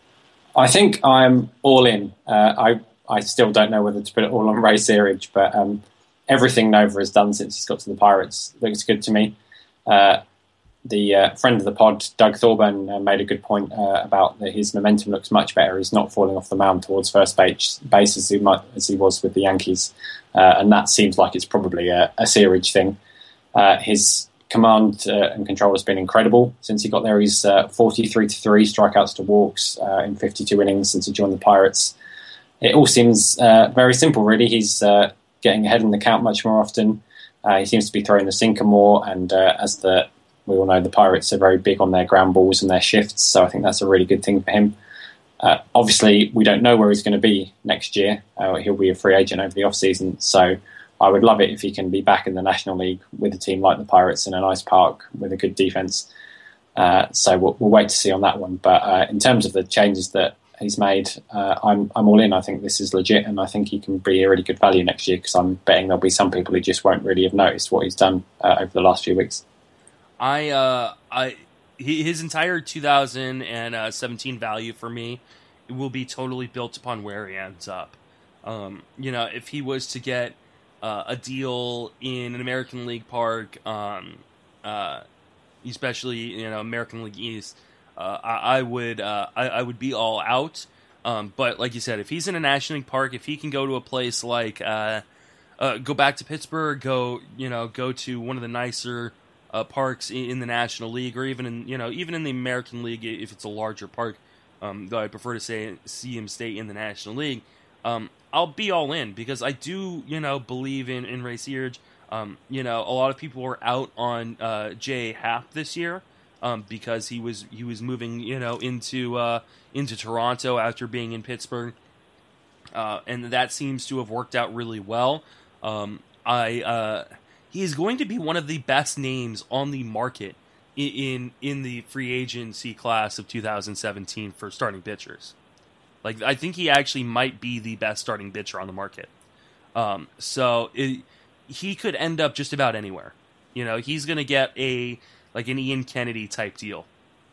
I think I'm all in. Uh, I I still don't know whether to put it all on Ray Searage, but um, everything Nova has done since he's got to the Pirates looks good to me. Uh, the uh, friend of the pod, Doug Thorburn, uh, made a good point uh, about that his momentum looks much better. He's not falling off the mound towards first base, base as, he might, as he was with the Yankees, uh, and that seems like it's probably a, a Searage thing. Uh, his command uh, and control has been incredible since he got there. He's uh, forty-three to three strikeouts to walks uh, in fifty-two innings since he joined the Pirates. It all seems uh, very simple, really. He's uh, getting ahead in the count much more often. Uh, he seems to be throwing the sinker more, and uh, as the we all know, the Pirates are very big on their ground balls and their shifts, so I think that's a really good thing for him. Uh, obviously, we don't know where he's going to be next year. Uh, he'll be a free agent over the off-season, so I would love it if he can be back in the National League with a team like the Pirates in a nice park with a good defence. Uh, so we'll, we'll wait to see on that one. But uh, in terms of the changes that he's made, uh, I'm I'm all in. I think this is legit, and I think he can be a really good value next year because I'm betting there'll be some people who just won't really have noticed what he's done uh, over the last few weeks. I uh, I he, his entire two thousand seventeen value for me will be totally built upon where he ends up. Um, you know, if he was to get Uh, a deal in an American League park, um, uh, especially you know American League East, uh, I, I would uh, I, I would be all out. Um, but like you said, if he's in a National League park, if he can go to a place like uh, uh, go back to Pittsburgh, go you know go to one of the nicer uh, parks in, in the National League, or even in you know even in the American League if it's a larger park, um, though I prefer to say see him stay in the National League. Um, I'll be all in because I do, you know, believe in, in Ray Searage. Um, you know, a lot of people were out on uh, J A. Happ this year um, because he was he was moving, you know, into uh, into Toronto after being in Pittsburgh, uh, and that seems to have worked out really well. Um, I uh, he is going to be one of the best names on the market in in, in the free agency class of two thousand seventeen for starting pitchers. Like, I think he actually might be the best starting pitcher on the market. Um, so it, he could end up just about anywhere. You know, he's going to get a like an Ian Kennedy type deal.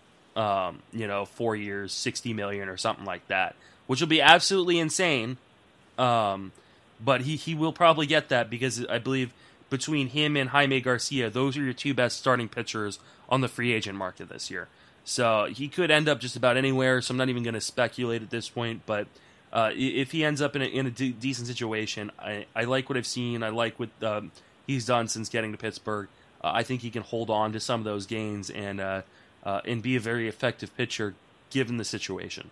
Um, you know, four years, sixty million or something like that, which will be absolutely insane. Um, but he, he will probably get that because I believe between him and Jaime Garcia, those are your two best starting pitchers on the free agent market this year. So he could end up just about anywhere, so I'm not even going to speculate at this point. But uh, if he ends up in a, in a de- decent situation, I, I like what I've seen. I like what um, he's done since getting to Pittsburgh. Uh, I think he can hold on to some of those gains and uh, uh, and be a very effective pitcher given the situation.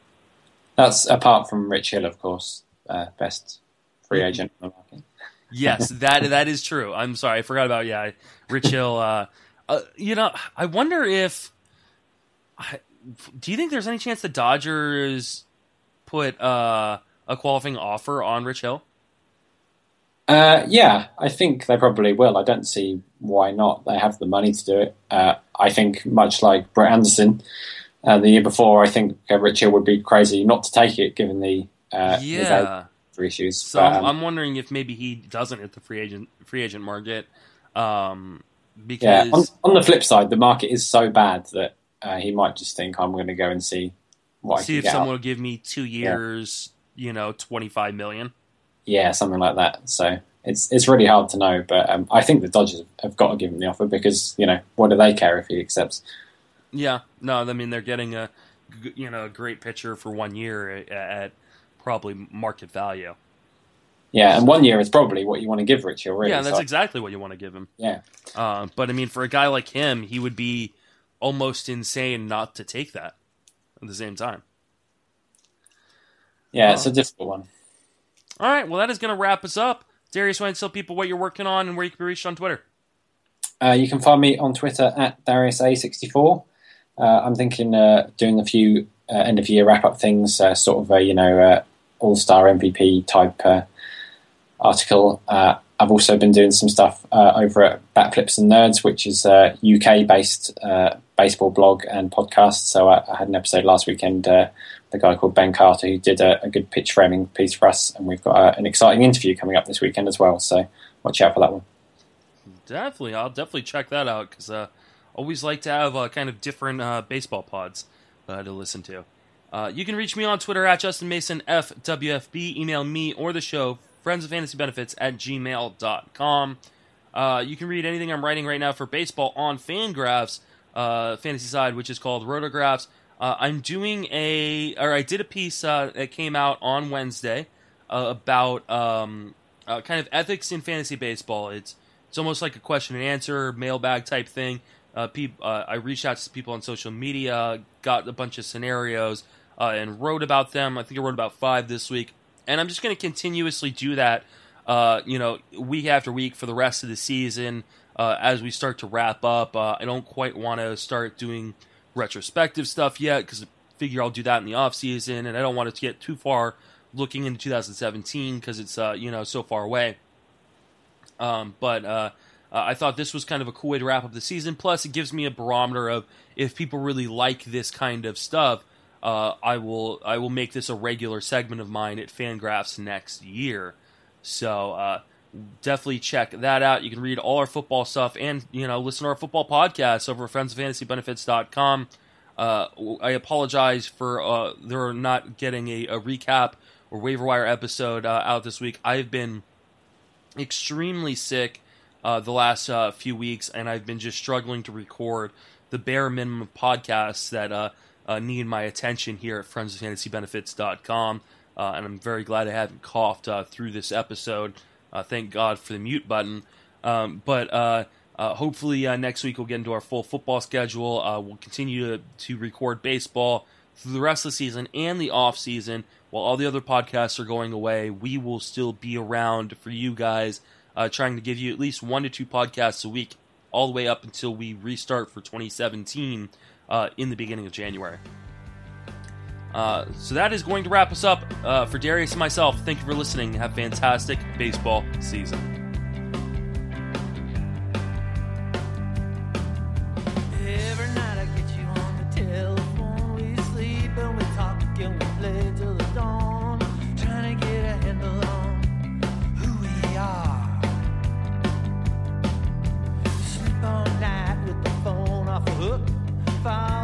That's apart from Rich Hill, of course, uh, best free agent on the market. Yes, that that is true. I'm sorry, I forgot about yeah, Rich Hill. Uh, uh, you know, I wonder if. Do you think there's any chance the Dodgers put uh, a qualifying offer on Rich Hill? Uh, yeah, I think they probably will. I don't see why not. They have the money to do it. Uh, I think much like Brett Anderson uh, the year before, I think uh, Rich Hill would be crazy not to take it given the uh, yeah. issues. So but, um, I'm wondering if maybe he doesn't hit the free agent free agent market. Um, because yeah, on, on the flip side, the market is so bad that Uh, he might just think I'm going to go and see what see I can if get someone out. will give me two years, yeah. you know, twenty-five million. Yeah, something like that. So it's it's really hard to know, but um, I think the Dodgers have got to give him the offer because you know what do they care if he accepts? Yeah, no, I mean they're getting a you know a great pitcher for one year at, at probably market value. Yeah, and one year is probably what you want to give Rich Hill, really. Yeah, that's so. exactly what you want to give him. Yeah. Uh, but I mean, for a guy like him, he would be almost insane not to take that at the same time. Yeah, well, it's a difficult one. All right, well, that is going to wrap us up. Darius, why don't you tell people what you're working on and where you can be reached on Twitter? Uh, you can find me on Twitter at Darius A sixty-four. Uh, I'm thinking uh, doing a few uh, end of year wrap up things, uh, sort of a you know uh, all star M V P type uh, article. Uh, I've also been doing some stuff uh, over at Backflips and Nerds, which is a U K based uh, baseball blog and podcast. So I, I had an episode last weekend. Uh, the guy called Ben Carter who did a, a good pitch framing piece for us, and we've got uh, an exciting interview coming up this weekend as well. So watch out for that one. Definitely, I'll definitely check that out because uh, always like to have uh, kind of different uh, baseball pods uh, to listen to. Uh, you can reach me on Twitter at Justin Mason F W F B. Email me or the show, friends of fantasy benefits at gmail dot com. Uh, you can read anything I'm writing right now for baseball on Fangraphs, uh, fantasy side, which is called Rotographs. Uh, I'm doing a, or I did a piece uh, that came out on Wednesday uh, about um, uh, kind of ethics in fantasy baseball. It's It's almost like a question and answer, mailbag type thing. Uh, peop, uh, I reached out to people on social media, got a bunch of scenarios, uh, and wrote about them. I think I wrote about five this week. And I'm just going to continuously do that, uh, you know, week after week for the rest of the season uh, as we start to wrap up. Uh, I don't quite want to start doing retrospective stuff yet because I figure I'll do that in the off season, and I don't want it to get too far looking into two thousand seventeen because it's, uh, you know, so far away. Um, but uh, uh, I thought this was kind of a cool way to wrap up the season. Plus, it gives me a barometer of if people really like this kind of stuff. Uh, I will I will make this a regular segment of mine at Fangraphs next year. So uh, definitely check that out. You can read all our football stuff and you know listen to our football podcasts over at friends of fantasy benefits dot com. Uh, I apologize for uh, they're not getting a, a recap or waiver wire episode uh, out this week. I've been extremely sick uh, the last uh, few weeks, and I've been just struggling to record the bare minimum of podcasts that uh, uh, need my attention here at friends of fantasy benefits dot com, uh, and I'm very glad I haven't coughed uh, through this episode. Uh, thank God for the mute button. Um, but uh, uh, hopefully uh, next week we'll get into our full football schedule. Uh, we'll continue to, to record baseball through the rest of the season and the off season. While all the other podcasts are going away, we will still be around for you guys, uh, trying to give you at least one to two podcasts a week, all the way up until we restart for twenty seventeen uh, in the beginning of January. Uh, so that is going to wrap us up. Uh, for Darius and myself, thank you for listening. Have a fantastic baseball season. Every night I get you on the telephone. We sleep and we talk again. We play till the dawn, trying to get a handle on who we are. Sleep all night with the phone off a hook. Fall